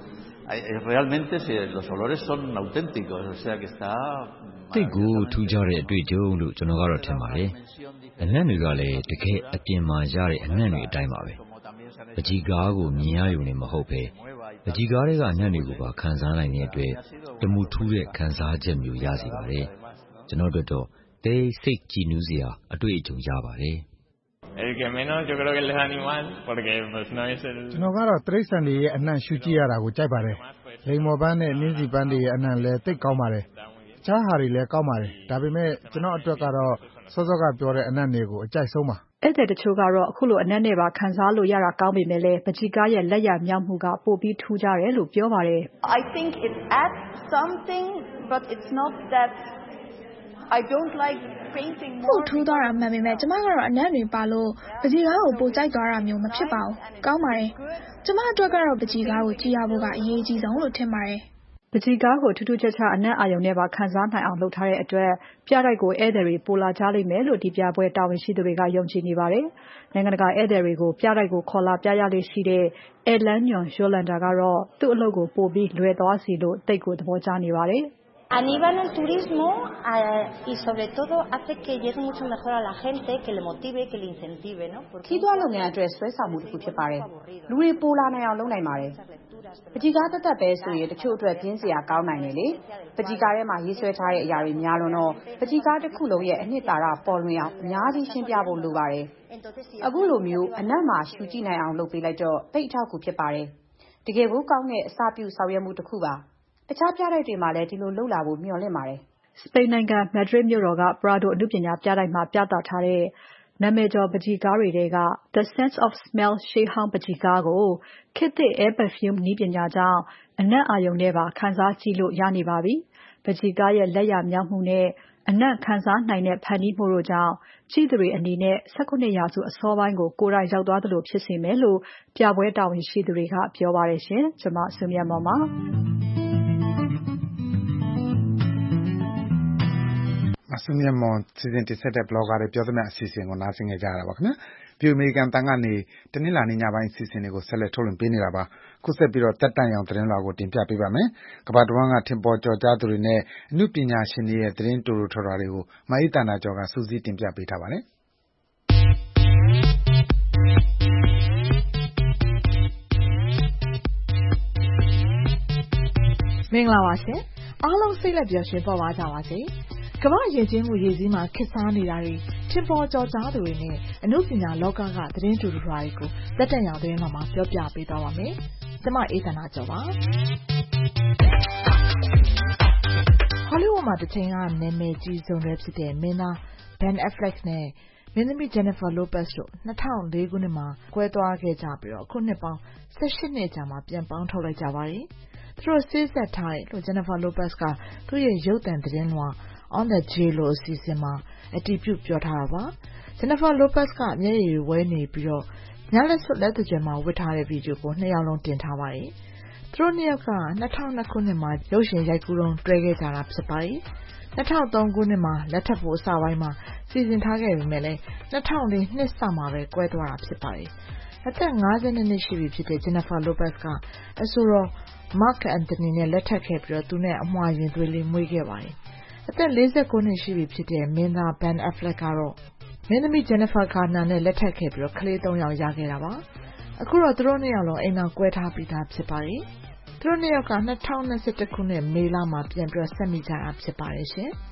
Realmente los olores son auténticos, o sea que está တိတ်ကိုထူးခြားတဲ့အတွေ့အကြုံလို့ကျွန်တော်ကတော့ထင်ပါတယ်။အနံ့တွေကလည်းတကယ်အပြင်မှာရတဲ့အနံ့တွေအတိုင်းပါပဲ။ပန်းချီကားကိုမြင်ရရုံနဲ့မဟုတ်ဘဲပန်းချီကားထဲကအနံ့တွေကိုပါခံစားနိုင်တဲ့အတွက်တမူထူးတဲ့ခံစားချက်မျိုးရစေပါတယ်။ကျွန်တော်တို့တော့တိတ်ဆိတ်ကြည်နူးစရာအတွေ့အကြုံရပါတယ်။ El que menos yo creo que el animal porque pues no es el ကျွန်တော်ကတော့တိရစ္ဆာန်တွေရဲ့အနံ့ရှူကြည့်ရတာကိုကြိုက်ပါတယ်။လိမ္မော်ပန်းနဲ့နှင်းစီပန်းတွေရဲ့အနံ့လည်းသိပ်ကောင်းပါတယ်။အခြားဟာတွေလည်းကောင်းပါတယ်။ဒါပေမဲ့ကျွန်တော်အတွက်ကတော့စောစောကပြောတဲ့အနံ့တွေကိုအကြိုက်ဆုံးပါ။ဧည့်သည်တချို့ကတော့အခုလိုအနံ့နဲ့ပါခံစားလို့ရတာကောင်းပေမဲ့လည်းပန်းချီကားရဲ့လက်ရမြောက်မှုကပိုပြီးထူးခြားတယ်လို့ပြောပါတယ်။ I think it adds something but it's not that I don't like painting more ပို့ထူးသွားတာမှန်ပေမဲ့ကျမကတော့အနံ့တွေပါလို့ပန်းချီကားကိုပိုကြိုက်သွားတာမျိုးမဖြစ်ပါဘူး။ကောင်းပါတယ်။ကျမအတွက်ကတော့ပန်းချီကားကိုကြည့်ရဖို့ကအရေးကြီးဆုံးလို့ထင်ပါတယ်။ပန်းချီကားကိုထူးထူးခြားခြားအနံ့အာရုံနဲ့ပါခံစားနိုင်အောင်လုပ်ထားတဲ့အတွက်ပြတိုက်ကိုဧည့်သည်တွေပိုလာကြလိမ့်မယ်လို့ဒီပြပွဲတာဝန်ရှိသူတွေကယုံကြည်နေပါတယ်။နိုင်ငံတကာဧည့်သည်တွေကိုပြတိုက်ကိုခေါ်လာပြရလေးရှိတဲ့ Elaine Yolanda ကတော့သူ့အလုပ်ကိုပိုပြီးလွယ်သွားစေလို့တိတ်ကိုသဘောကျနေပါတယ်။ A nivel del turismo eh, y sobre todo hace que llegue mucho mejor a la gente, que le motive, que le incentive, ¿no? ခီးသွွားလုပ်ငန်းအတွက်ဆွဲဆောင်မှုတစ်ခုဖြစ်ပါတယ်။လူတွေပိုလာနိုင်အောင်လုပ်နိုင်ပါတယ်။ပန်းချီကားတက်တက်ပဲဆိုရင်တချို့အတွက်ပြင်းစရာကောင်းနိုင်တယ်လေ။ပန်းချီကားထဲမှာရေးဆွဲထားတဲ့အရာတွေများလွန်းတော့ပန်းချီကားတစ်ခုလုံးရဲ့အနှစ်သာရပေါ်လွင်အောင်အများကြီးရှင်းပြဖို့လိုပါတယ်။အခုလိုမျိုးအနက်မှာရှူကြည့်နိုင်အောင်လုပ်ပေးလိုက်တော့တိတ်အထောက်အကူဖြစ်ပါတယ်။တကယ်ကိုကောင်းတဲ့အစပြုဆောင်ရွက်မှုတစ်ခုပါ။တခြားပြတိုက်တွေမှာလည်းဒီလိုလုပ်လာဖို့မျှော်လင့်ပါတယ်။စပိန်နိုင်ငံ Madrid မြို့တော်က Prado အနုပညာပြတိုက်မှာပြသထားတဲ့နာမည်ကျော်ပန်းချီကားတွေထဲက The Sense of Smell ရှေးဟောင်းပန်းချီကားကိုခေတ်သစ် Air Perfume နည်းပညာကြောင့်အနံ့အာရုံနဲ့ပါခံစားကြည့်လို့ရနေပါပြီ။ပန်းချီကားရဲ့လက်ရမြောက်မှုနဲ့အနံ့ခံစားနိုင်တဲ့ဖန်တီးမှုတို့ကြောင့်ကြည့်သူတွေအနေနဲ့၁၉ရာစုအစောပိုင်းကိုကိုယ်တိုင်ရောက်သွားသလိုဖြစ်စေမယ်လို့ပြပွဲတာဝန်ရှိသူတွေကပြောပါတယ်ရှင်။ကျွန်မစုမြတ်မောင်ပါ။အစမြတ်မောင်စီစဉ်တင်ဆက်တဲ့ blogger တွေပြောသမျှအစီအစဉ်ကိုနားဆင်ကြရတာပါခင်ဗျာ။ View American တန်ကနေတနင်္လာနေ့ညပိုင်းအစီအစဉ်တွေကိုဆက်လက်ထုတ်လွှင့်ပေးနေတာပါ။ခုဆက်ပြီးတော့တက်တန့်ရောင်သတင်းလွှာကိုတင်ပြပေးပါမယ်။ကမ္ဘာတဝန်းကထင်ပေါ်ကျော်ကြားသူတွေနဲ့အမှုပညာရှင်တွေရဲ့သတင်းတိုတိုထွာထွာတွေကိုမအိတနာကျော်ကစူးစီးတင်ပြပေးထားပါတယ်။မင်္ဂလာပါရှင်။အားလုံးစိတ်လက်ပျော်ရွှင်ပေါ်ပါကြပါစေ။ကမ္ဘာယဉ်ကျေးမှုရည်စည်းမှာခေတ်စားနေတာတွေထင်ပေါ်ကျော်ကြားသူတွေနဲ့အမှုပညာလောကကသတင်းတူတူတွေကိုတက်တန့်ရောင်သတင်းမှာပြောပြပေးသွားပါမယ်။ကျွန်မအေးသနာကျော်ပါ။ဟောလိဝုဒ်မှာတစ်ချိန်ကနာမည်ကြီးဆုံးတွေဖြစ်တဲ့မင်းသား Ben Affleck နဲ့မင်းသမီး Jennifer Lopez တို့၂၀၀၄ခုနှစ်မှာကွဲသွားခဲ့ကြပြီးတော့အခုနှစ်ပေါင်း၁၈နှစ်ကြာမှပြန်ပေါင်းထုတ်လိုက်ကြပါတယ်။သူတို့ဆေးဆက်ထားတယ်လို့ Jennifer Lopez ကသူ့ရဲ့ရုပ်သံသတင်းလွှာOn the J-Lo အစီအစဉ်မှာအတည်ပြုပြောထားတာပါ။ Jennifer Lopez ကမျက်ရည်ဝဲနေပြီးတော့ညလက်စွပ်လက်သကြွယ်မှာဝတ်ထားတဲ့ဗီဒီယိုကိုနှစ်ယောက်လုံးတင်ထားပါတယ်။သူတို့နှစ်ယောက်က၂၀၀၂ခုနှစ်မှာရုပ်ရှင်ရိုက်ကူးတုန်းတွေ့ခဲ့ကြတာဖြစ်ပါတယ်။၂၀၀၃ခုနှစ်မှာလက်ထပ်ဖို့အစပိုင်းမှာစီစဉ်ထားခဲ့ပေမဲ့လည်း၂၀၀၄နှစ်စမှာပဲကွဲသွားတာဖြစ်ပါတယ်။အသက်၅၂နှစ်ရှိပြီဖြစ်တဲ့ Jennifer Lopez ကအဆိုတော် Marc Anthony နဲ့လက်ထပ်ခဲ့ပြီးတော့သူနဲ့အမွှာရင်သွေးလေးမွေးခဲ့ပါတယ်။အသက်၄၉နှစ်ရှိပြီဖြစ်တဲ့မင်းသား Ben Affleck ကတော့မင်းသမီး Jennifer Garner နဲ့လက်ထပ်ခဲ့ပြီးတော့ကလေး၃ယောက်ရခဲ့တာပါ။အခုတော့သူတို့နှစ်ယောက်လုံးအိမ်တော်ကွဲထားပြီးသားဖြစ်ပါတယ်။သူတို့နှစ်ယောက်က၂၀၂၁ခုနှစ်မေလမှာပြန်ပြီးဆက်မိကြတာဖြစ်ပါတယ်ရှင်။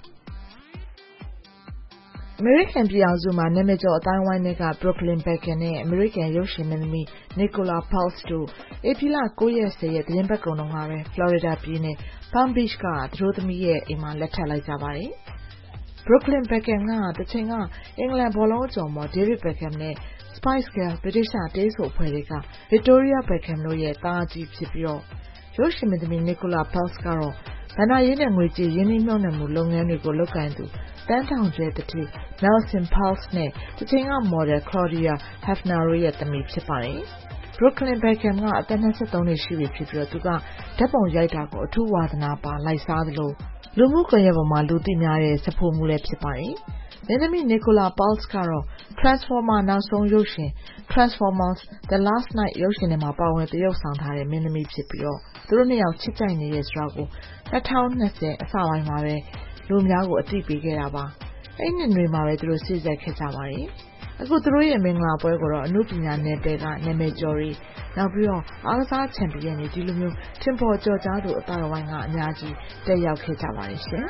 အမေရိကန်ပြည်ထောင်စုမှာနာမည်ကျော်အတိုင်းဝိုင်းတွေက Brooklyn Beckham နဲ့အမေရိကန်ရုပ်ရှင်မင်းသမီး Nicola Peltz တို့ဧပြီလ၉ရက်၁၀ရက်သတင်းပတ်ကုန်တုန်းကပဲ Florida ပြည်နယ် Palm Beach ကသူတို့သမီးရဲ့အိမ်မှာလက်ထပ်လိုက်ကြပါတယ်။ Brooklyn Beckham ကတချိန်ကအင်္ဂလန်ဘောလုံးအကျော်မော် David Beckham နဲ့ Spice Girls ဗြိတိသျှတေးဆိုအဖွဲ့တွေက Victoria Beckham တို့ရဲ့သားအကြီးဖြစ်ပြီးတော့ရုပ်ရှင်မင်းသမီး Nicola Peltz ကတော့ဘဏ္ဍာရေးနဲ့ငွေကြေးရင်းနှီးမြှုပ်နှံမှုလုပ်ငန်းတွေကိုလုပ်ကိုင်သူတန်းထောင်ကျဲတတိ Nelson Peltz နဲ့တချိန်ကမော်ဒယ် Claudia Hefner တို့ရဲ့သမီးဖြစ်ပါတယ်။ Brooklyn Beckham ကအသက်၂၃နှစ်ရှိပြီဖြစ်ပြီးတော့သူကဓာတ်ပုံရိုက်တာကိုအထူးဝါသနာပါလိုက်စားသလိုလူမှုကွန်ရက်ပေါ်မှာလူသိများတဲ့စဖိုမှုလည်းဖြစ်ပါတယ်။မင်းသမီး Nicola Peltz ကတော့ Transformer နောက်ဆုံးရုပ်ရှင် Transformers The Last Night ရုပ်ရှင်ထဲမှာပါဝင်သရုပ်ဆောင်ထားတဲ့မင်းသမီးဖြစ်ပြီးတော့သူတို့နှစ်ယောက်ချစ်ကြိုက်နေတဲ့ဆိုတာကို၂၀၂၀အစပိုင်းမှာပဲလူများကိုအသိပေးခဲ့တာပါ။အဲ့ဒီနှစ်တွေမှာပဲသူတို့စိတ်ဆက်ခဲ့ကြပါတယ်။အခုသူတို့ရဲ့မင်္ဂလာပွဲကိုတော့အနုပညာနယ်ပယ်ကနာမည်ကျော်တွေနောက်ပြီးတော့အားကစားချန်ပီယံတွေဒီလိုမျိုးထင်ပေါ်ကျော်ကြားသူအသားဝိုင်းကအများကြီးတက်ရောက်ခဲ့ကြပါတယ်ရှင်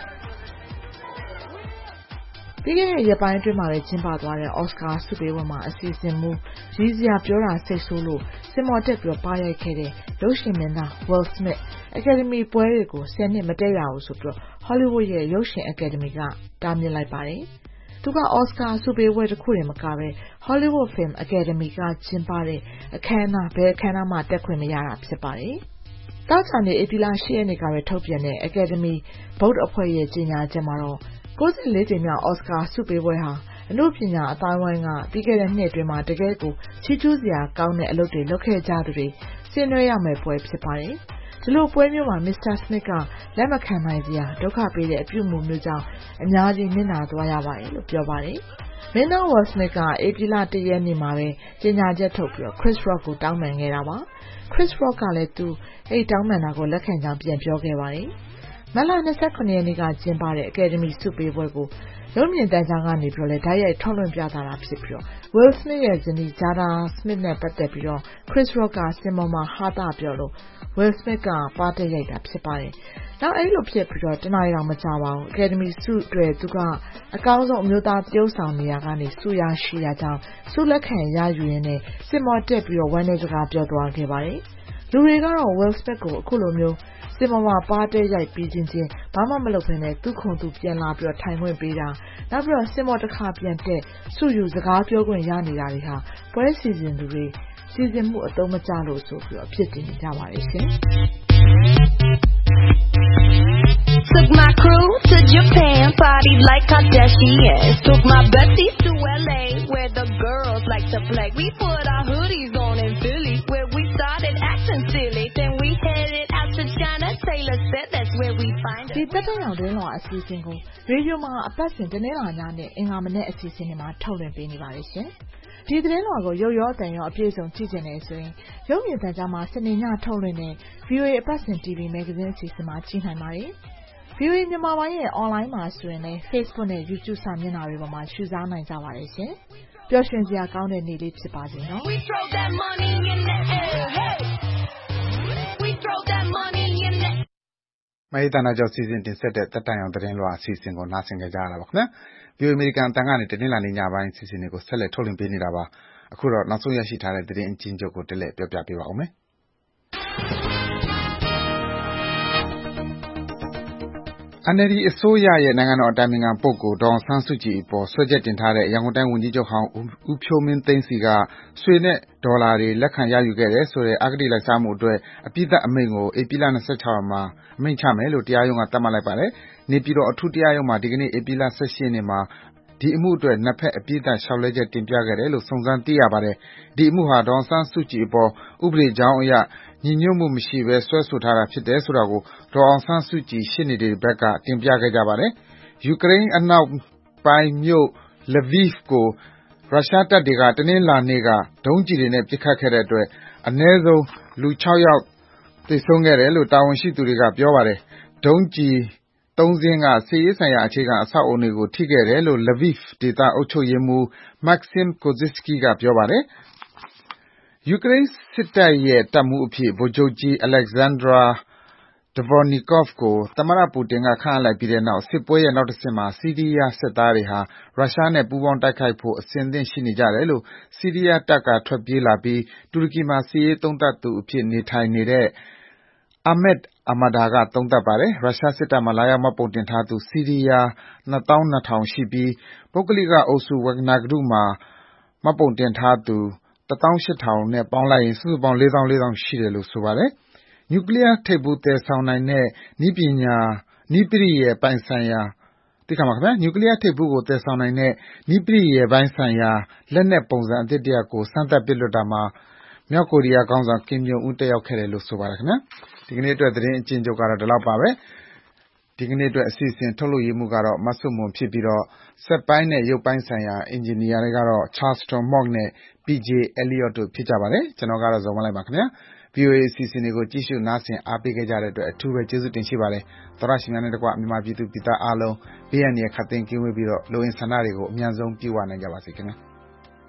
ပြီးခဲ့တဲ့ရက်ပိုင်းအတွင်းမှာလည်းကျင်းပသွားတဲ့ Oscar ဆုပေးပွဲမှာအစီအစဉ်မူရည်စရာပြောတာစိတ်ဆိုးလို့စင်မော်တက်ပြီးပါရိုက်ခဲ့တဲ့ရုပ်ရှင်မင်းသား Will Smith Academy ပွဲတွေကိုဆယ်နှစ်မတက်ရဘူးဆိုပြီး Hollywood ရဲ့ရုပ်ရှင် Academy ကတားမြစ်လိုက်ပါတယ်။သူက Oscar ဆုပေးပွဲတစ်ခုတည်းမကဘဲ Hollywood Film Academy ကကျင်းပတဲ့အခမ်းအနားဘယ်အခမ်းအနားမှတက်ခွင့်မရတာဖြစ်ပါတယ်။တောက်ချာနေဧပြီလ၈ရက်နေ့ကပဲထုတ်ပြန်တဲ့ Academy ဘုတ်အဖွဲ့ရဲ့ကြေညာချက်မှာတော့ကိုယ်စားလှယ်ကြိမ်မြောက် Oscar ဆုပေးပွဲဟာအနုပညာအတိုင်းဝိုင်းကပြီးခဲ့တဲ့နှစ်အတွင်းမှာတကယ်ကိုချီးကျူးစရာကောင်းတဲ့အလုပ်တွေလုပ်ခဲ့ကြသူတွေဆင်နွှဲရမယ့်ပွဲဖြစ်ပါတယ်။ဒီလိုပွဲမျိုးမှာ Mister Smith ကလက်မခံနိုင်စရာဒုက္ခပေးတဲ့အပြုအမူမျိုးကြောင့်အများကြီးနစ်နာသွားရပါတယ်လို့ပြောပါတယ်။မင်းသား Will Smith ကဧပြီလ၁ရက်နေ့မှာပဲကြေညာချက်ထုတ်ပြီး Chris Rock ကိုတောင်းပန်ခဲ့တာပါ။ Chris Rock ကလည်းသူအဲ့တောင်းပန်တာကိုလက်ခံကြောင်းပြန်ပြောခဲ့ပါတယ်။မတ်လ၂၇ရက်နေ့ကကျင်းပတဲ့ Academy ဆုပေးပွဲကိုရုပ်မြင်သံကြားကနေပြီးတော့လည်းဓာတ်ရိုက်ထုတ်လွှင့်ပြသတာဖြစ်ပြီးတော့ Will Smith ရဲ့ဇနီး Jada Smith နဲ့ပတ်သက်ပြီးတော့ Chris Rock ကစင်ပေါ်မှာဟာတာပြောလို့ Will Smith ကပါတက်ရိုက်တာဖြစ်ပါတယ်။နောက်အဲ့လိုဖြစ်ပြီးတော့တနားရီတော့မကြပါဘူး Academy ဆုတွေသူကအကောင်းဆုံးအမျိုးသားတရုပ်ဆောင်နေရာကနေဆုရရှိတာကြောင့်ဆုလက်ခံရယူရင်းနဲ့စင်ပေါ်တက်ပြီးတော့ဝမ်းနေစကားပြောသွားခဲ့ပါတယ်။လူတွေကတော့ Will Smith ကိုအခုလိုမျိုးစင်ပေါ်မှာပါတဲ့ရိုက်ပြီးချင်းချင်းဘာမှမလုပ်ဘဲနဲ့သူ့ခုံသူပြန်လာပြီးတော့ထိုင်ခွင့်ပေးတာနောက်ပြီးတော့စင်ပေါ်တစ်ခါပြန်တက်ဆုယူစကားပြောခွင့်ရနေတာတွေဟာပွဲစီစဉ်သူတွေစီစဉ်မှုအသုံးမကျလို့ဆိုပြီးတော့ဖြစ်တည်နေကြပါတယ်ရှင် Took my crew to Japan, party like Kardashians. Took my besties to L A, where the girls like to play. We put our hoodies on in Philly, where we started acting silly. Then we headed out to China. Taylor said that's where we find us. ဒီတက်တဲ့အောင်တွင်းလောအစီအစဉ်ကိုရေဒီယိုမှာအပတ်စဉ်တနေ့လာညနဲ့အင်္ဂါမနေ့အစီအစဉ်တွေမှာထုတ်လွှင့်ပေးနေပါတယ်ရှင်။ဒီသတင်းတော်ကိုရုပ်ရောအတန်ရောအပြည့်စုံကြည့်ကြနေဆိုရင်ရုပ်မြင်သံကြားမှာစနေညထုတ်လွှင့်တဲ့ V O A အပတ်စဉ် T V Magazine အစီအစဉ်မှာကြည့်နိုင်ပါတယ်။ V O A မြန်မာပိုင်းရဲ့ online မှာဆိုရင်လည်း Facebook နဲ့ YouTube စာမျက်နှာတွေပေါ်မှာရှုစားနိုင်ကြပါတယ်ရှင်။ပျော်ရွှင်စရာကောင်းတဲ့နေ့လေးဖြစ်ပါစေနော်။ We throw that money in the air. Hey. We throw that money in the မဟိတနာကျော်စီစဉ်တင်ဆက်တဲ့တက်တိုင်အောင်သတင်းလွှာအစီအစဉ်ကိုနားဆင်ကြကြရတာပါခင်ဗျာ။ V O A အမေရိကန်အတန်ကနေတနင်္လာနေ့ညပိုင်းအစီအစဉ်တွေကိုဆက်လက်ထုတ်လွှင့်ပေးနေတာပါ။အခုတော့နောက်ဆုံးရရှိထားတဲ့သတင်းအချင်းချုပ်ကိုတက်လက်ပြောပြပေးပါဦးမယ်။ N L D အစိုးရရဲ့နိုင်ငံတော်အတိုင်ပင်ခံပုဂ္ဂိုလ်ဒေါ်အောင်ဆန်းစုကြည်အပေါ်စွဲချက်တင်ထားတဲ့ရန်ကုန်တိုင်းဝန်ကြီးချုပ်ဟောင်းဦးဖြိုးမင်းသိန်းဆီကရွှေနဲ့ဒေါ်လာတွေလက်ခံရယူခဲ့တယ်ဆိုတဲ့အဂတိလိုက်စားမှုအတွက်အပြစ်ဒဏ်အမိန့်ကိုဧပြီလ၂၆ရက်မှာအမိန့်ချမယ်လို့တရားရုံးကသတ်မှတ်လိုက်ပါတယ်။နေပြည်တော်အထူးတရားရုံးမှာဒီကနေ့ဧပြီလ၁၈ရက်နေ့မှာဒီအမှုအတွက်နှစ်ဖက်အပြစ်ဒဏ်လျှောက်လဲချက်တင်ပြခဲ့တယ်လို့စုံစမ်းသိရပါတယ်။ဒီအမှုဟာဒေါ်အောင်ဆန်းစုကြည်အပေါ်ဥပဒေကြောင်းအရညီညွတ်မှုမရှိဘဲစွဲဆိုထားတာဖြစ်တယ်ဆိုတာကိုဒေါ်အောင်ဆန်းစုကြည်ရှေ့နေတွေဘက်ကတင်ပြခဲ့ကြပါတယ်။ယူကရိန်းအနောက်ပိုင်းမြို့ Lviv ကိုရုရှားတပ်တွေကတနင်္လာနေ့ကဒုံးကျည်တွေနဲ့ပစ်ခတ်ခဲ့တဲ့အတွက်အနည်းဆုံးလူ၆ယောက်သေဆုံးခဲ့တယ်လို့တာဝန်ရှိသူတွေကပြောပါတယ်။ဒုံးကျည်သုံးစင်းကစစ်ရေးဆိုင်ရာအခြေခံအဆောက်အအုံတွေကိုထိခဲ့တယ်လို့ Lviv ဒေသအုပ်ချုပ်ရေးမှူး Maxim Kozytsky ကပြောပါတယ်။ယူကရိန်းစစ်တပ်ရဲ့တပ်မှူးအဖြစ်ဗိုလ်ချုပ်ကြီး Alexander Dvornikov ကိုသမ္မတပူတင်ကခန့်အပ်လိုက်ပြီးတဲ့နောက်စစ်ပွဲရဲ့နောက်တဆင့်မှာဆီးရီးယားစစ်သားတွေဟာရုရှားနဲ့ပူးပေါင်းတိုက်ခိုက်ဖို့အဆင်သင့်ရှိနေကြတယ်လို့ဆီးရီးယားတပ်ကထွက်ပြေးလာပြီးတူရကီမှာစစ်ရေးသုံးသပ်သူအဖြစ်နေထိုင်နေတဲ့ Ahmed Ahmada ကသုံးသပ်ပါတယ်။ရုရှားစစ်တပ်မှာလာရောက်မှတ်ပုံတင်ထားသူဆီးရီးယားနှစ်သောင်းနှစ်ထောင်ရှိပြီးပုဂ္ဂလိကအုပ်စု Wagner Group မှာမှတ်ပုံတင်ထားသူတသောင်းရှစ်ထောင်နဲ့ပေါင်းလိုက်ရင်စုစုပေါင်းလေးသောင်းလေးထောင်ရှိတယ်လို့ဆိုပါတယ်။နျူကလီးယားထိပ်ဖူးသယ်ဆောင်နိုင်တဲ့နည်းပညာနည်းပရိယာယ်ပိုင်းဆိုင်ရာသိခါမှာခင်ဗျာနျူကလ িয়ার ထိပ်ဖူးကိုသယ်ဆောင်နိုင်တဲ့နည်းပရိယာယ်ပိုင်းဆိုင်ရာလက်နက်ပုံစံအသစ်တရပ်ကိုစမ်းသပ်ပစ်လွှတ်တာမှာမြောက်ကိုရီးယားခေါင်းဆောင်ကင်ဂျုံအွန်းတက်ရောက်ခဲ့တယ်လို့ဆိုပါတယ်ခင်ဗျာဒီကနေ့အတွက်သတင်းအကျဉ်းချုပ်ကတော့ဒီလောက်ပါပဲဒီကနေ့အတွက်အစီအစဉ်ထုတ်လုပ်ရေးမှုကတော့မဆုမွန်ဖြစ်ပြီးတော့စက်ပိုင်းနဲ့ရုပ်ပိုင်းဆိုင်ရာအင်ဂျင်နီယာတွေကတော့ Charleston Mock နဲ့ P J Elliot တို့ဖြစ်ကြပါတယ်ကျွန်တော်ကတော့ဇော်မလိုက်ပါခင်ဗျာV O A အစီအစဉ်တွေကိုကြည့်ရှုနားဆင်အားပေးခဲ့ကြတဲ့အတွက်အထူးပဲကျေးဇူးတင်ရှိပါတယ်သောရရှိများနဲ့တကွမြန်မာပြည်သူပြည်သားအားလုံးဘေးရန်ရခတ်သိမ်းကင်းဝေးပြီးတော့လိုအင်ဆန္ဒတွေကိုအမြန်ဆုံးပြည့်ဝနိုင်ကြပါစေခင်ဗျာ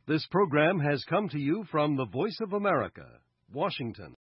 This program has come to you from the Voice of America, Washington.